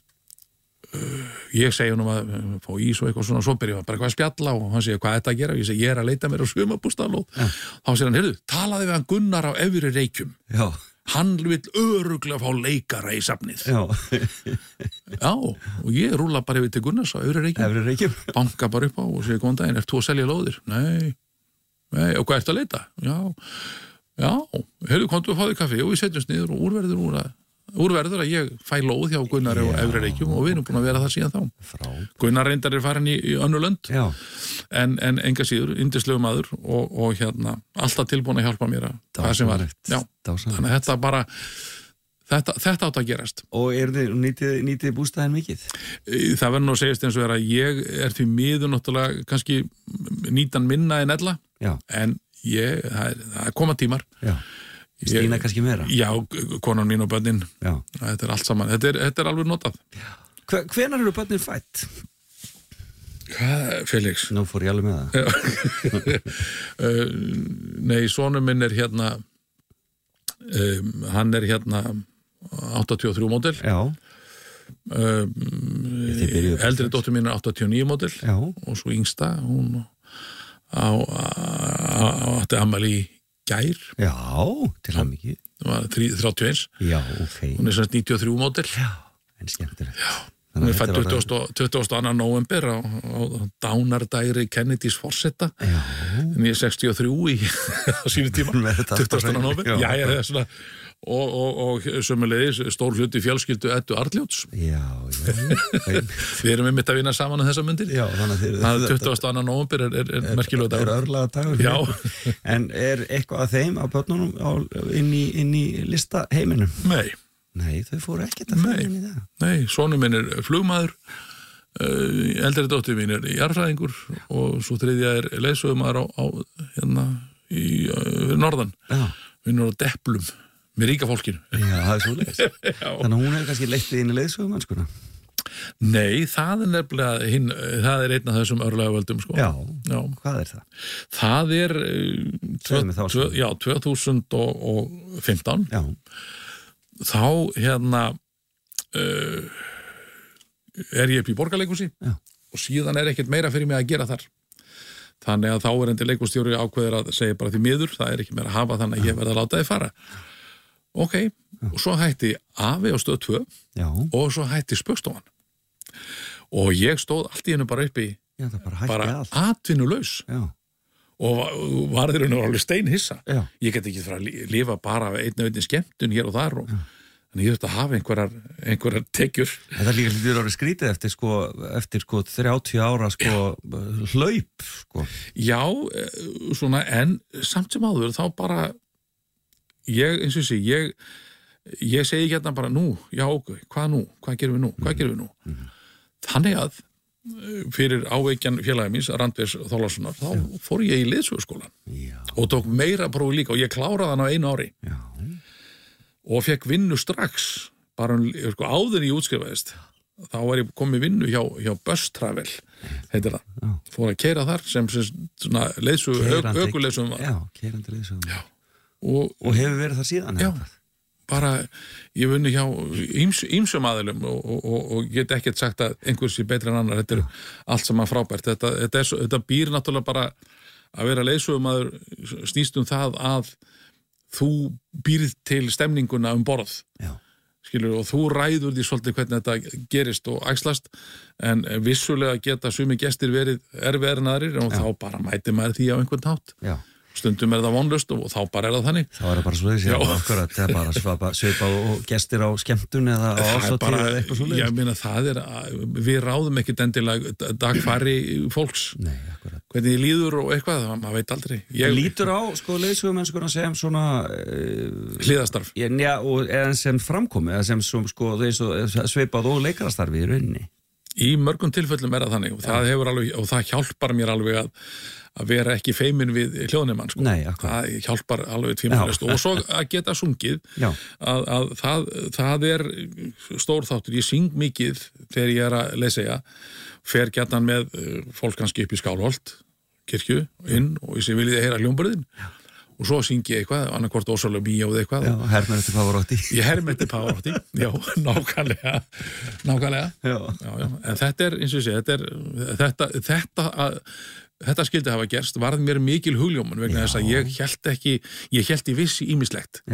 ég segi honum að fá ís og eitthvað svona, svo byrja ég bara eitthvað að spjalla og hann segir hvað er þetta að gera, ég segi ég er að leita mér á sumarbústaðlóð. Þá segir hann, heyrðu, talaði við hann Gunnar á Efri Reykjum. Já. Hann vill örugglega fá leikara í safnið. Já. Já, og ég rúla bara yfir til Gunnars á Efri Reykjum. Banka bara upp á og segir góðan daginn, ert þú að selja lóðir? Nei, og hvað ertu að leita? Já, heyrðu, komdu að fá þig kaffi og við setjumst niður og úrverður að ég fæ lóð hjá Gunnar og Efri Reykjum og við erum búin að vera það síðan þá. Gunnar reyndar er farin í önnur lönd en enga síður, yndislegu maður og alltaf tilbúin að hjálpa mér að það sem var. Já, þannig að þetta bara þetta átt að gerast. Og nýtið bústaðin mikið? Það verður nú að segjast eins og að ég er því miður náttúrulega kannski nýtan minna en ella en það koma tímar. Já. Stína kannski meira? Já, konan mín og börnin. Já. Þetta er allt saman. Þetta er alveg notað. Hvenær eru börnin fætt? Felix? Nú fór ég alveg með það. Nei, sonur minn er hann er 83 módel. Já. Eldri dóttir mín er 89 módel. Já. Og svo yngsta, hún átti afmæli í gær. Já, til hann mikið. Það var 31. Já, ok. Hún er semst 93 módel. Já, en skemmtilegt. Já. Hún er fætt 22. november á dánardægri Kennedys forseta. Já. En ég er 63 á sínu tíma. 20. november. Já, ég er svona og sömulegis stór hluti fjölskyldu Eddu Arljóts. Já. Við erum einmitt að vinna saman á þessa myndir. Já, þannig að 22. november er merkilega dagur. Er örlaga dagur. Já. En er eitthvað að þeim á börnunum inn í listaheiminum? Nei, þau fóru ekkert að fyrir inn í það. Nei, sonur minn er flugmaður, eldri dóttir mín er jarðfræðingur og svo þriðja er leiðsögumaður í norðan. Já. Við erum á Deplum. Með ríka fólkinu. Já, það er svoleiðis. Þannig að hún hefur kannski leittið inn í leiðsögumannskuna. Nei, það er nefnilega það er einn af þessum örlagavöldum, sko. Já, hvað er það? Það er 2015. Já. Þá er ég upp í Borgarleikhúsi og síðan er ekkert meira fyrir mig að gera þar. Þannig að þá er endi leikhússtjóri ákveður að segja bara því miður, það er ekki meira að hafa þannig að ég verð að láta þið fara. Ok, og svo hætti Afi á stöð 2 og svo hætti Spaugstofan. Og ég stóð allt í hennu bara uppi bara atvinnulaus og varður hennu alveg steinhissa. Ég get ekki fyrir að lifa bara einn skemmtun hér og þar og Þannig ég þurfti að hafa einhverjar tekjur. En það líka hlýtur orðið skrítið eftir 30 ára hlaup, Já, svona, en samt sem áður þá bara, eins og ég segi hérna bara nú, já, hvað nú? Hvað gerum við nú? Þannig að fyrir áveikjan félagi míns, Randvers Þorlákssonar, þá fór ég í leiðsöguskólann og tók meira prófi líka og ég kláraði hann á 1 ári. Já. Og fekk vinnu strax, bara áður ég útskrifaðist. Þá var ég komið vinnu hjá Bus Travel, heitir það. Já. Fór að keyra þar sem svona ökuleiðsögum var. Já, keyrandi leiðsögum. Já. Og hefur verið það síðan? Já, bara ég vunni hjá ýmsum aðilum og get ekkert sagt að einhvers er betri en annar. Þetta er allt saman frábært. Þetta býr náttúrulega bara að vera leiðsögumaður snýst það að þú býrð til stemninguna borð. Já. Skilur, og þú ræður því svolítið hvernig þetta gerist og æxlast, en vissulega geta sumi gestir verið erfiðar en aðrir og þá bara mæti maður því á einhvern hátt. Já. Stundum það vonlaust og þá bara það þannig. Þá það bara svo þessi, akkurat, það bara svipað og gestir á skemmtun eða á ásatíð eða eitthvað svo leiðis. Ég meina við ráðum ekkert endilega dagfari fólks. Nei, akkurat. Hvernig þið líður og eitthvað, maður veit aldrei. Lítur á, leiðsögumennskuna sem svona hliðastarf. Já, eða sem framkomi, eða sem svipað og leikarastarfi í rauninni. Í mörgum tilfellum það þannig og það hefur alveg, og það hjálpar mér alveg að vera ekki feimin við hljóðnemann, Nei, það hjálpar alveg tvímælist og svo að geta sungið að það er stór þáttur. Ég syng mikið þegar ég að leysa fer gjarnan með fólk kannski upp í Skálholt kirkju inn og ég sé viljið að heyra hljómburðin og svo syngi ég eitthvað, annarkvort ósálög bíó eða eitthvað. Já, hermur eftir Pavarotti. Ég hermur eftir Pavarotti, já, nákvæmlega. Já. En þetta er, eins og ég segi, þetta skildi hafa gerst, varð mér mikil hugljómun vegna þess að ég hélt í vissi ýmislegt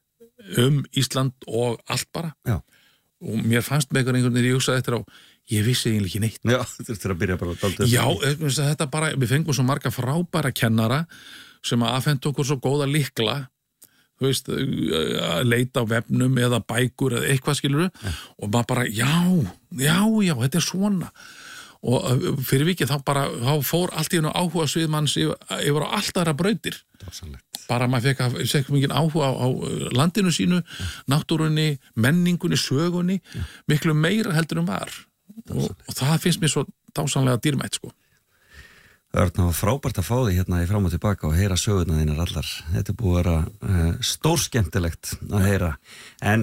Ísland og allt bara. Já. Og mér fannst með einhvern veginn, ég hugsaði eftir á, ég vissi eiginlega ekki neitt. Já, þú þurftir að byrja bara að dalda. Já, þetta bara, við fengum svo marga frábæra kennara sem að afhenda okkur svo góða lykla, þú veist, að leita á vefnum eða bækur eða eitthvað skilur og maður bara, já, þetta er svona. Og fyrir vikið þá fór allt í einu áhuga sviðmanns yfir á allt aðra brautir. Bara maður fekk mikið áhuga á landinu sínu, náttúrunni, menningunni, sögunni, miklu meira heldur var. Og það finnst mér svo dásamlega dýrmætt, Það var frábært að fá því hérna í fram og tilbaka og heyra sögurnar þínar allar. Þetta búið að vera stórskemmtilegt að heyra. En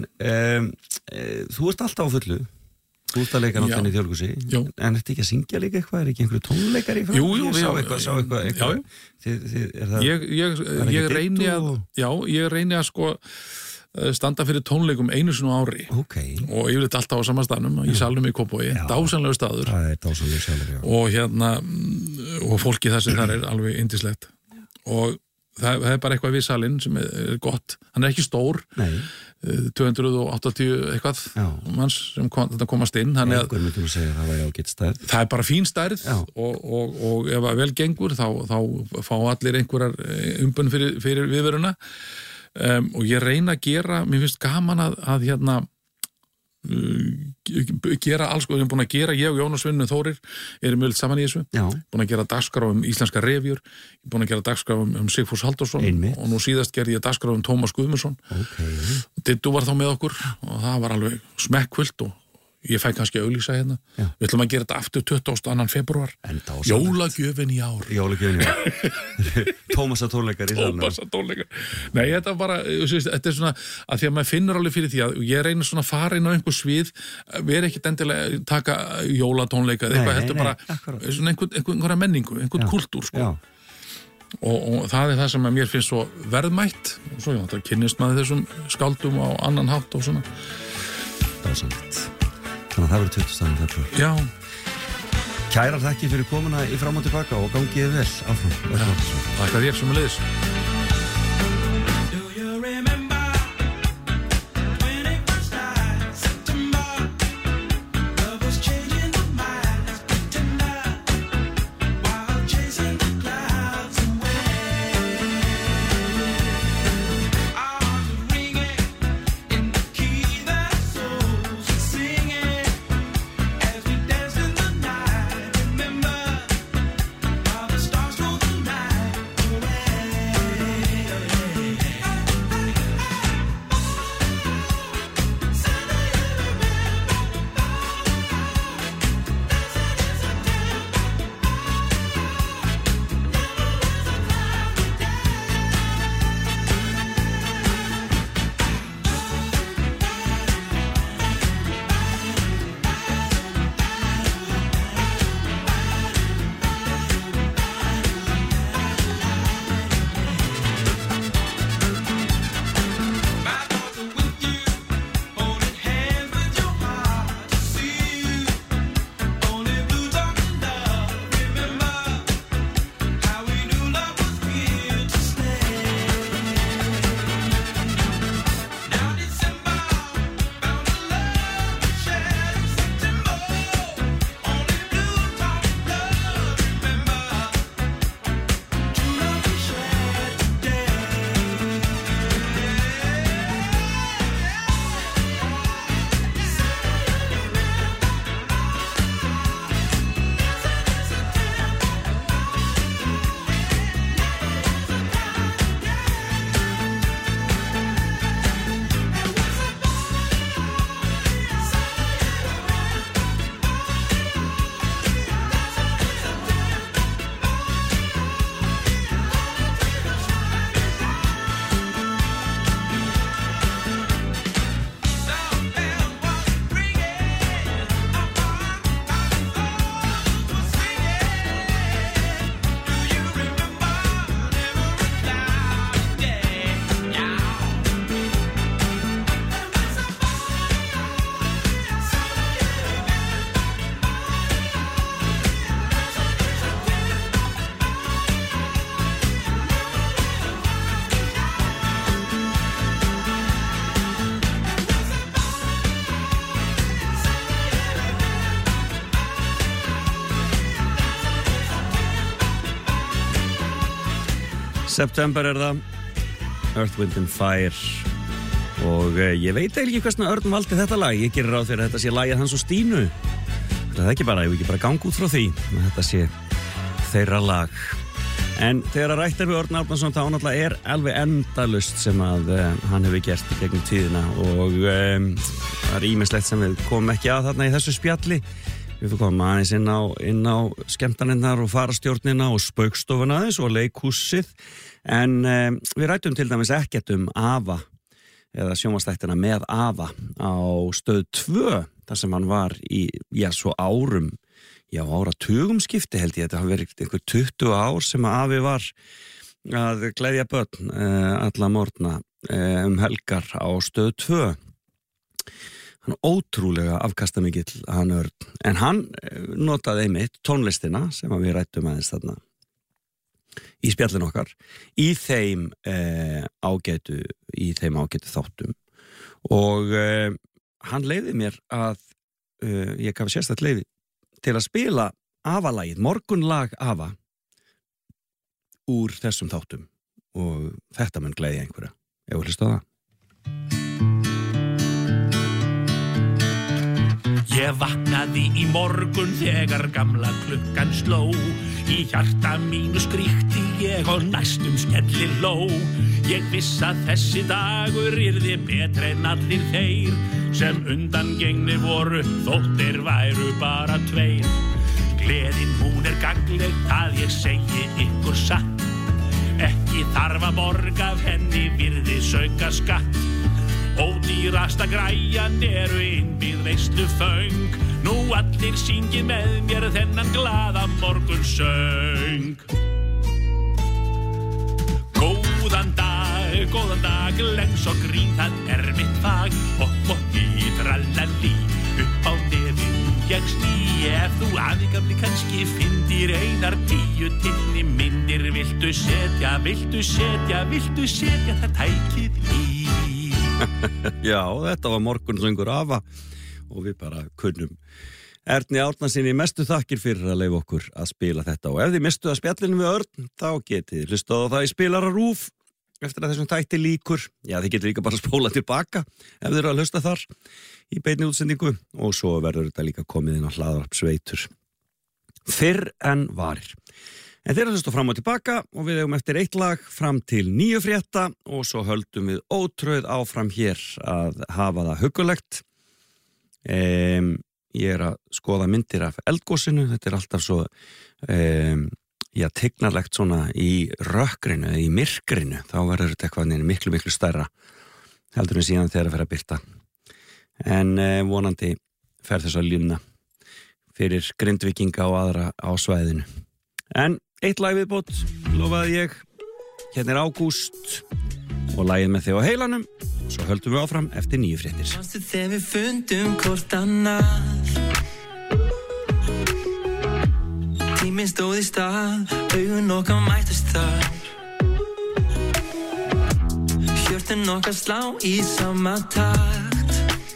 þú ert alltaf á fullu. Þú ert að leika náttúrulega í Þjóðleikhúsi. En ertu ekki að syngja líka eitthvað? Er ekki einhverju tónleikar í fram? Jú, sá eitthvað. Ég reyni að standa fyrir tónleikum einu sinni á ári og yfirleitt alltaf á sama staðnum í salnum í Kópavogi, dásamlegu staður. Það er dásamlegu staður, já. Og fólki það sem þar er alveg yndislegt og það er bara eitthvað við salinn sem er gott. Hann er ekki stór, 280 eitthvað manns sem komast inn. Einhver myndum að segja að það væri ágætt stærð. Það er bara fín stærð og ef það vel gengur þá fá allir einhverjar umbun fyrir viðveruna. Og ég reyna að gera, mér finnst gaman að gera alls, við erum búin að gera, ég og Jónas Vinnu Þórir erum mjög saman í þessu, búin að gera dagskrá íslenska revíur, búin að gera dagskrá Sigfús Halldórsson og nú síðast gerði ég dagskrá Tómas Guðmundsson og Dittu var þá með okkur og það var alveg smekkfullt og ég fæ kannski að auglýsa hérna. Við ætlum að gera þetta aftur 22. febrúar. Jólagjöfin í ár. Tómasa tónleikar í salnum. Tómasa tónleikar. Nei, þetta bara, þetta er svona að því að maður finnur alveg fyrir því að ég reyna svona að fara inn á einhver svið, vera ekkit endilega taka jólatónleika eða eitthvað, heldur bara svona einhverja menningu, einhvern kultúr, Og það er það sem mér finnst svo verðmætt og svo það kynnist maður þessum skáldum á annan hátt og svona. Dásamlegt. Þannig að það verður 20. febrúar. Já. Kærar þakkir fyrir komuna í fram og tilbaka og gangið vel áfram. Takk að þér sem leiðis. That September það, Earth, Wind and Fire og ég veit ekki hversna Örn valdi þetta lag, ég gerir ráð fyrir að þetta sé lagið hans og Stínu. Það er ekki bara, ég vil ekki bara ganga út frá því að þetta sé þeirra lag. En þegar að rætt við Örn Árnason þá náttúrulega er alveg endalust sem að hann hefur gert í gegnum tíðina og það er ýmislegt sem við komum ekki að þarna í þessu spjalli. Við komum aðeins inn á skemmtanirnar og farastjórnina og spaukstofuna aðeins og leikhúsið en við rættum til dæmis ekkert AFA eða sjónvarpsþættina með AFA á Stöð 2 þar sem hann var í, svo áratugum skipti held ég, þetta hafi verið einhver 20 ár sem að AFI var að gleðja börn alla morgna helgar á Stöð 2. Hann ótrúlega afkastamikill hann Örn, en hann notaði einmitt tónlistina sem að við rættum aðeins þarna í spjallin okkar í þeim ágætu þáttum og hann leyfði mér að ég gaf sérstætt leyfi til að spila AFA-lagið, morgunlag AFA úr þessum þáttum og þetta mun gleðja einhverja ef við hlusta á það. Ég vaknaði í morgun þegar gamla klukkan sló. Í hjarta mínu skríkti ég og næstum skelliló. Ég viss að þessi dagur yrði betri en allir þeir sem undangengni voru þótt þeir væru bara tveir. Gleðin hún er gagnleg, það ég segi ykkur satt. Ekki þarf að borga af henni virðisauka skatt. Ódýrasta græjan eru innbyggð veisluföng. Nú allir syngið með mér þennan glaða morgunsöng. Góðan dag, glens og grín, það er mitt fag. Í trallali, upp á nefinn ég sný. Ef þú aðeigafli kannski fyndir einar 10 tinni myndir. Viltu setja það tækið í? Já, þetta var morgunsöngur AFA og við bara kunnum Erni Árnasyni mestu þakkir fyrir að leyfa okkur að spila þetta og ef þið mistuð að spjallinu við Örn þá getið hlustað á það í spilara RÚV eftir að þessum þætti líkur. Já, þið getur líka bara að spóla tilbaka ef þið eru að hlusta þar í beinni útsendingu og svo verður þetta líka komið inn á hlaðvarpsveitur fyrr en varir. En þeir að hlusta fram og tilbaka og við eigum eftir 1 lag fram til 9 frétta og svo höldum við ótröð áfram hér að hafa það huggulegt. Ég er að skoða myndir af eldgosinu, þetta er alltaf svo tignarlegt svona í rökkrinu, í myrkrinu, þá verður þetta eitthvað miklu, miklu stærra heldur en síðan þegar að fer að birta. En vonandi fer þess að línna fyrir Grindvíkinga og aðra á svæðinu. En 1 lag viðbót, lofaði ég. Hérna er Ágúst og lagið með þig á heilanum. Svo höldum við áfram eftir 9 fréttir. Manstu þegar við fundum hvort annað. Tíminn stóð í stað, augun okkar mættust þar. Hjörtun okkar slá í sama takt.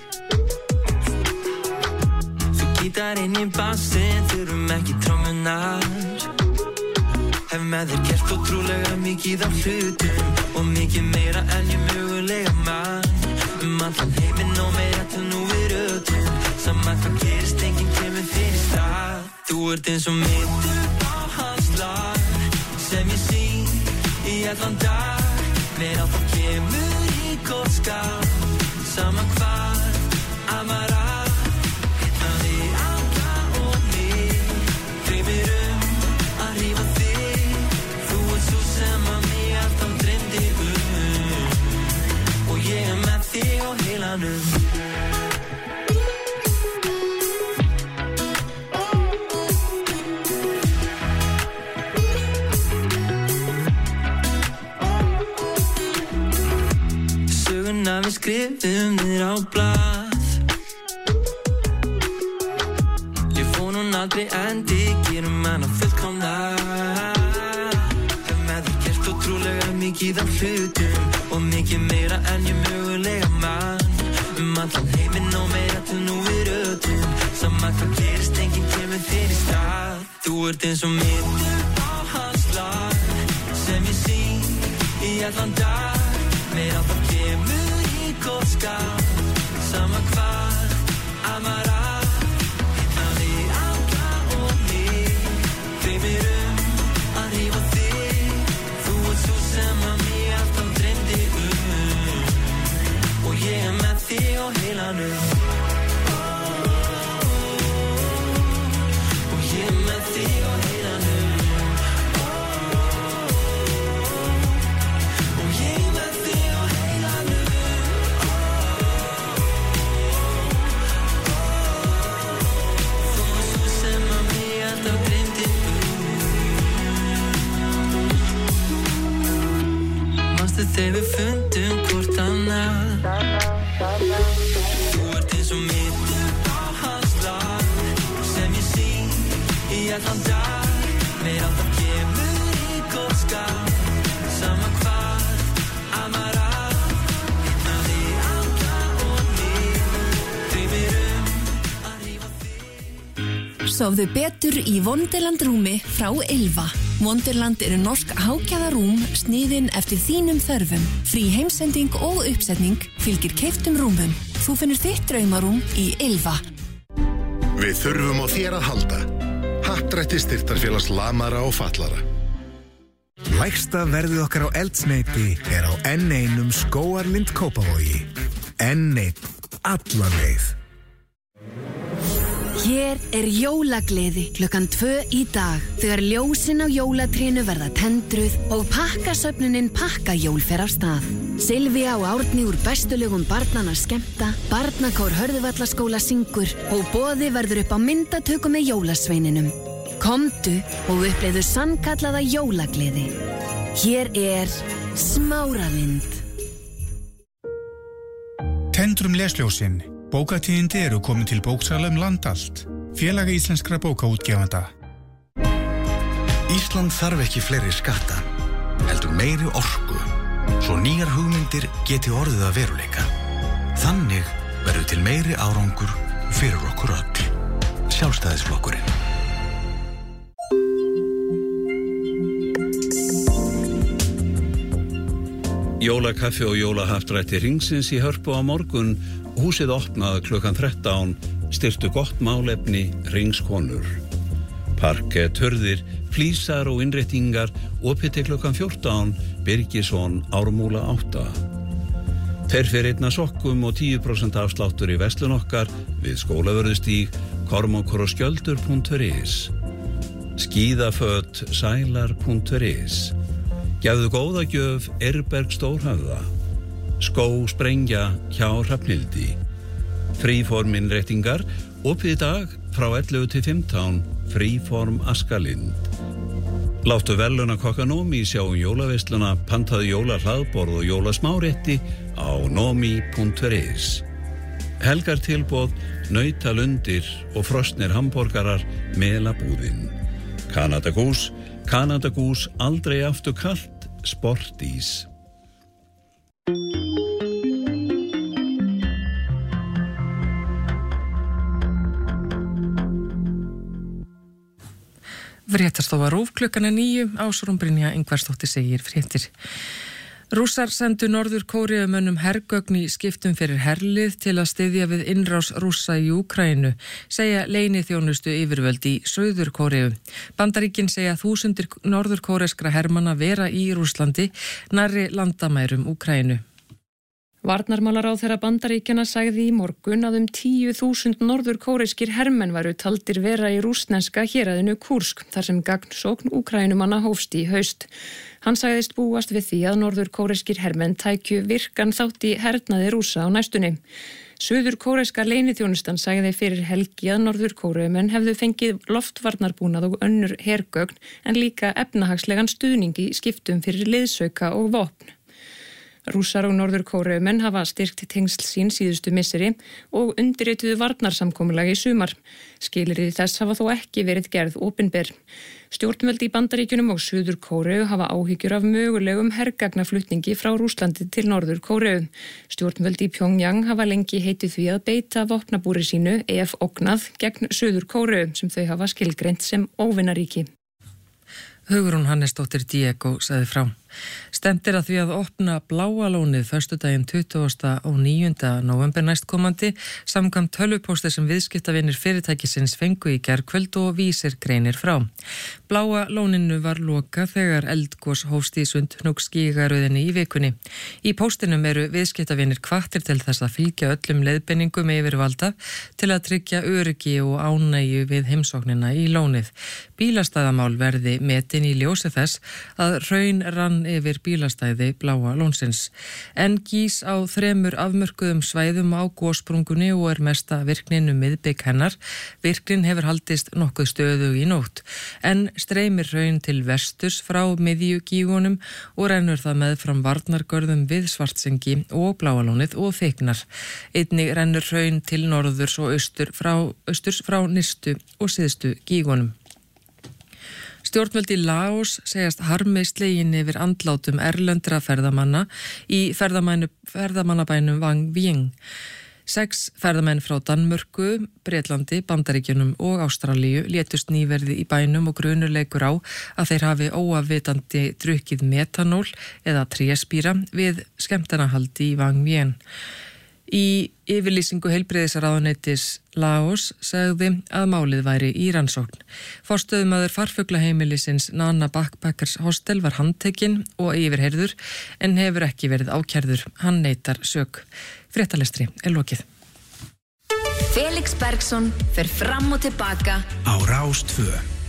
Þú gítarinn í bassinn, þurfum ekki trommunar. Hef með þér gert ótrúlega mikið af hlutum og mikið meira en ég mögulega mann. Allan heiminn og meira til nú við rötum. Saman hvað gerist, enginn kemur fyrir stað. Þú ert eins og mitt uppáhaldslag sem ég syng í allan dag. Mér alltaf kemur í góð skap. Saman hvað amara. Þig á heilanum. Söguna við skrifum þér á blað. Ég fór hún aldrei endi, gerum hana fullkomna. Hef með þér gert ótrúlega mikið af hlutum og mikið meira en ég mögulega mann. Allan heiminn og meira til nú við rötum. Saman hvað gerist, enginn kemur þér í stað. Þú ert eins og mitt uppáhaldslag sem ég syng í allan dag. Mér alltaf kemur í gott skap, sama hvað amar að. Hitnaði alla og mig, dreymir að rífa þig. Þú ert svo sem að mig alltaf dreymdi og ég með þig á heilanum. Og ég með þig á heilanum. Og ég með þig á heilanum. Þú ert svo sem að mig alltaf dreymdi Manstu þegar við fundum hvort annað. Þú ert eins og mitt upp á hans lag, sem ég syng í allan dag. Mér alltaf kemur í gott skap, sama hvað amar að. Hitnaði alla og mig, dreymir að rífa þig. Sofðu betur í Wonderland rúmi frá Ylva. Wonderland eru norsk hágjaðarúm sniðin eftir þínum þörfum. Frí heimsending og uppsetning fylgir keyptum rúmum. Þú finnur þitt draumarúm í Ylva. Við þurfum á þér að halda. Happdrætti styrktarfélags lamara og fallara. Lægsta verðið okkar á eldsneyti á N1 Skógarlind Kópavogi. N1 alla leið. Hér jólagleði klukkan 2 í dag þegar ljósin á jólatrénu verða tendruð og pakkasöfnunin pakkajól fer af stað. Silvía og Árni úr bestu lögum barnanna skemmta, barnakór Hörðuvallaskóla syngur og boði verður upp á myndatöku með jólasveininum. Komdu og uppleiðu sannkallaða jólagleði. Hér Smáralind. Tendrum lesljósin. Bókatíðindi eru komin til bóksala land allt. Félag íslenskra bókaútgefanda. Ísland þarf ekki fleiri skatta, heldur meiri orku, svo nýjar hugmyndir geti orðið að veruleika. Þannig verður til meiri árangur fyrir okkur öll. Sjálfstæðisflokkurinn. Jólakaffi og jólahappdrætti Hringsins í Hörpu á morgun. Húsið opnað klukkan 13, styrktu gott málefni Hringskonur. Parkett, hurðir, flísar og innréttingar opið til klukkan 14, Birgisson, Ármúla 8. Þeir fyrir einna sokkum og 10% afsláttur í verslun okkar við Skólavörðustíg, kormokorogskjöldur.is. Skíðaföt, sælar.is. Gefðu góða gjöf, Erberg Stórhöfða. Skó sprengja hjá Hrafnhildi. Fríforminnréttingar, opið í dag frá 11 til 15, Fríform Askalind. Láttu verðlaunakokka Nómi sjá jólaveisluna, pantaðu jólahlaðborð og jólasmárétti á nomi.is. Helgartilboð, nautalundir og frosnir hamborgarar, melabúðin. Kanadagús, aldrei aftur kalt, Sportís. Fréttastofa RÚV klukkan 9, Ásrún Brynja Ingvarsdóttir segir fréttir. Rússar sendu Norður Kóreumönnum hergögn í skiptum fyrir herlið til að styðja við innrás Rússa í Úkraínu, segja leyniþjónustu yfirvöld í Suður Kóreu. Bandaríkin segja þúsundir Norður Kóreskra hermanna vera í Rússlandi nærri landamærum Úkraínu. Varnarmálaráðherra Bandaríkjanna sagði í morgun að 10.000 norður-kóreskir hermenn væru taldir vera í rússneska héraðinu Kursk, þar sem gagnsókn Úkraínumanna hófst í haust. Hann sagðist búast við því að norður-kóreskir hermenn tækju virkan þátt í hernaði Rússa á næstunni. Suður-kóreska leyniþjónustan sagði fyrir helgi að norður-kóreumenn hefðu fengið loftvarnarbúnað og önnur hergögn en líka efnahagslegan stuðning í skiptum fyrir liðsauka og vopn. Rússar og norður-kóreumenn hafa styrkt tengsl sín síðustu misseri og undirrituðu varnarsamkomulag í sumar. Skilyrði þess hafa þó ekki verið gerð opinber. Stjórnvöld í Bandaríkjunum og Suður-Kóreu hafa áhyggjur af mögulegum hergagnaflutningi frá Rússlandi til Norður-Kóreu. Stjórnvöld í Pjongjang hafa lengi heitið því að beita vopnabúri sínu ef ógnað gegn Suður-Kóreu sem þau hafa skilgreint sem óvinaríki. Hugrún Hannesdóttir Diego sagði frá. Stefnt að því að opna Bláa lónið föstudaginn 29. nóvember næstkomandi samkvæmt tölvupósti sem viðskiptavinir fyrirtækisins fengu í gærkvöld og Vísir greinir frá. Bláa lóninu var lokað þegar eldgos hófst í Sundhnúksgígaröðinni í vikunni. Í póstinum eru viðskiptavinir hvattir til þess að fylgja öllum leiðbeiningum yfirvalda til að tryggja öryggi og ánægju við heimsóknina í lónið. Bílastæðamál verði metin í ljósi þess að hraun rann yfir bílastæði Bláa lónsins. En gís á 3 afmörkuðum svæðum á gossprungunni og mesta virknin miðbik hennar. Virknin hefur haldist nokkuð stöðug í nótt, en streymir hraun til vesturs frá miðjugígunum og rennur það meðfram varnargörðum við Svartsengi og Bláa lónið og þyknar. Einnig rennur hraun til norðurs og austurs frá nyrstu og syðstu gígunum. Stjórnvöld í Laos segjast harmi slegin yfir andlátum erlendra ferðamanna í ferðamannabænum Vang Vieng. 6 ferðamenn frá Danmörku, Bretlandi, Bandaríkjunum og Ástralíu létust nýverði í bænum og grunur leikur á að þeir hafi óafvitandi drukkið metanól eða tréspíra við skemmtanahaldi í Vang Vieng. Í yfirlýsingu heilbrigðisráðuneytis Laos sagði að málið væri í rannsókn. Forstöðumaður farfuglaheimilisins Nana Backpackers Hostel var handtekinn og yfirheyrður en hefur ekki verið ákærður. Hann neitar sök. Fréttalestri lokið. Felix Bergsson fer fram og tilbaka á Rás 2.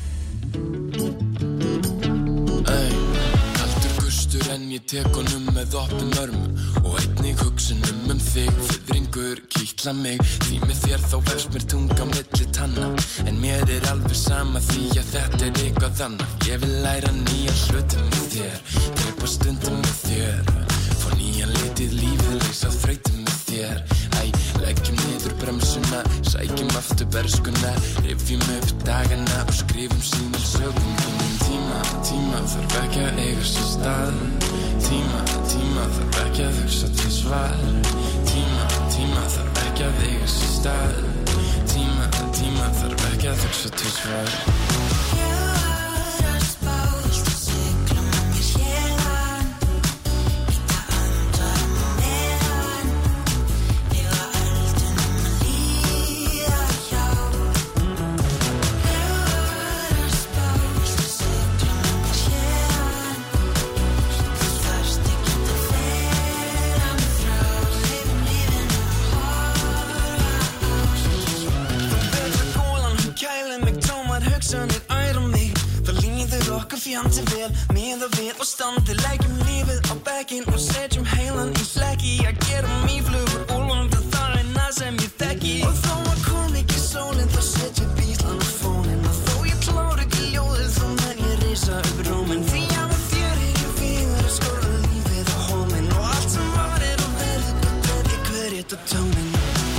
En ég tek honum með opnum örmum og einnig hugsunum þig, fiðringur kitla mig, því með þér þá vefst mér tunga á milli tanna, en mér alveg sama því að þetta eitthvað annað. Ég vil læra nýja hluti með þér, drepa stundum með þér, fá nýjan litið lífið leysa þrautum með þér. Leggjum niður bremsuna, sækjum aftur berskuna, rifjum upp dagana og skrifum sýnilsögum. Tíma þarf ekki að eiga sér stað. Tíma þarf ekki að hugsa til svar. Tíma þarf ekki að eiga sér stað. Tíma þarf ekki að hugsa til svar. Fjandi vel, miða við og standi, leggjum lífið á bekkinn og setjum heilan í hlekki, að gerum í flugur úlfandi, það eina sem ég þekki. Og þó að kom ekki sólinn, þá setjum bíslan á fóninn, og þó ég klára ekki ljóðið, þá menn ég risa upp róminn, því að með þér við að skora lífið á hóminn, og allt sem var og verið hverjit og tóminn.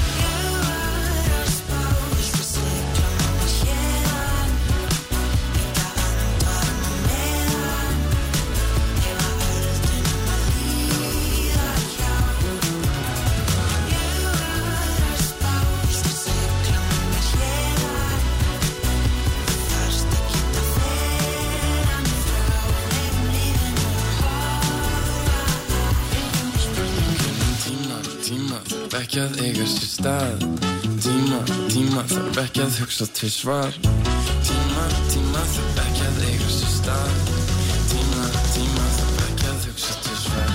Ekki að eiga sér stað. Tíma þarf ekki að hugsa til svar. Tíma þarf ekki að eiga sér stað. Tíma þarf ekki að hugsa til svar.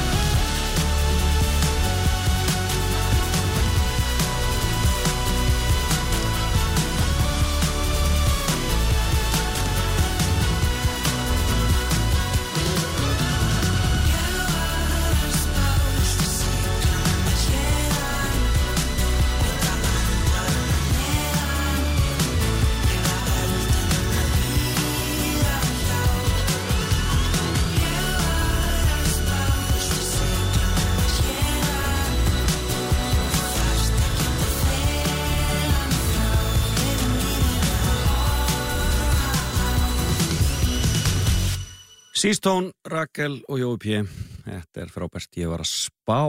Seastone, Rakel og Jói P. Þetta frábært, ég var að spá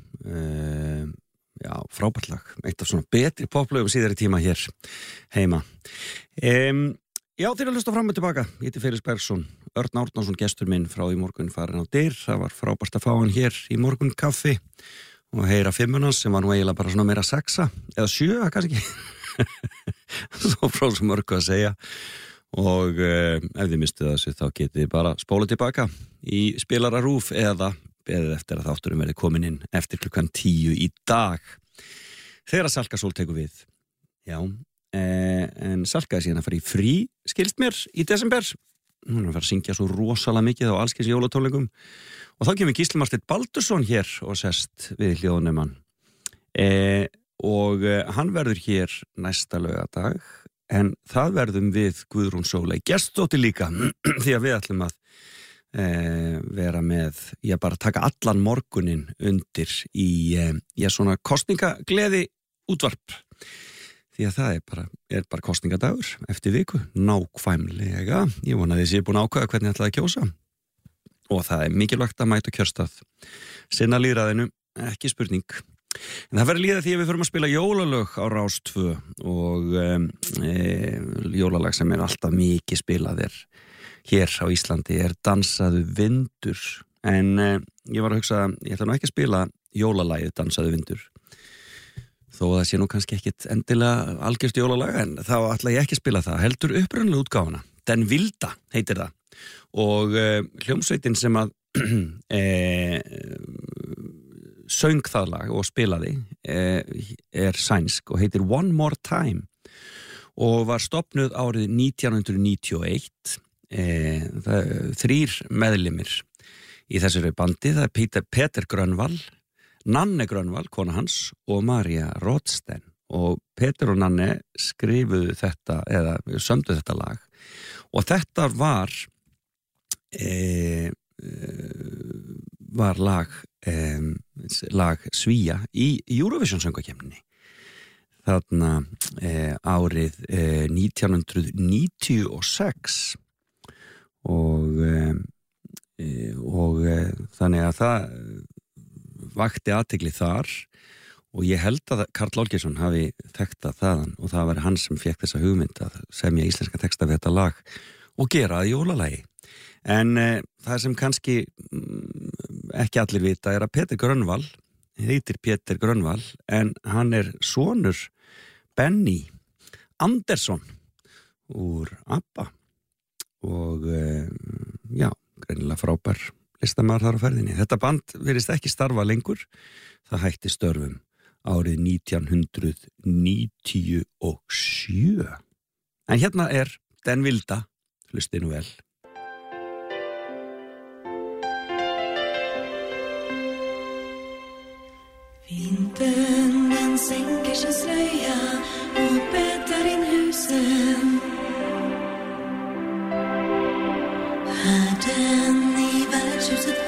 frábært lag, eitt af svona betri poplögum síðari tíma hér heima. Já, þeir að hlusta fram og tilbaka. Ég heiti Felix Bergsson. Örn Árnason, gestur minn frá í morgun farin á dyr. Það var frábært að fá hann hér í morgun kaffi og heyra 5 sem var nú eiginlega bara svona meira 6 eða 7 kannski svo frá svo mörgu að segja og ef þið mistið þessu þá getið þið bara spólað tilbaka í spilara RÚV eða beðið eftir að þátturum verði komin inn eftir klukkan 10 í dag þegar Salka Sól tekur við já, en Salka er síðan að fara í frí skilst mér í desember hún er að fara að syngja svo rosalega mikið á allskins jólatónleikum og þá kemur Gísli Marteinn Baldursson hér og sest við hljóðnumann og hann verður hér næsta laugardag en það verðum við Guðrún Sóley gestóttir líka því að við ætlum að vera með ég bara taka allan morgunin undir í svona kosningagleði útvarp því að það er bara kosningadagur eftir viku, nákvæmlega ég vona að þið séu búin að ákveða hvernig ætlaði að kjósa og það er mikilvægt að mæta kjörstað sinna lýðræðinu, ekki spurning en það verður líða því að við förum að spila jólalög á Rás 2 og jólalag sem er alltaf mikið spilað hér á Íslandi er Dansaðu vindur en ég var að hugsa ég ætla nú ekki að spila jólalagið Dansaðu vindur þó að það sé nú kannski ekkit endilega algjört jólalag en þá ætla ég ekki að spila það heldur upprunalega útgáfuna Den Vilda heitir það og hljómsveitin sem að söng það lag og spilaði er sænsk og heitir One More Time og var stofnuð árið 1991 það 3 meðlimir í þessari bandi það er Peter Grönvall Nanne Grönvall, kona hans og Maria Rothstein og Peter og Nanne skrifuðu þetta eða sömdu þetta lag og þetta var lag Svía í Eurovision söngvakeppninni þarna árið 1996 og þannig að það vakti athygli þar og ég held að Karl Olgeirsson hafi þekkt þaðan og það var hann sem fékk þessa hugmynd að semja íslenska texta við þetta lag og gera það jólalagi en það sem kannski ekki allir vita er að Peter Grönvall heitir Peter Grönvall en hann er sonur Benny Andersson úr ABBA og já, greinilega frábær listamaður þar á ferðinni. Þetta band virðist ekki starfa lengur, það hætti störfum árið 1997. En hérna er Den Vilda, hlustið nú vel. Vintern den sänker sin slöja och bäddar in husen. Härden i värdshuset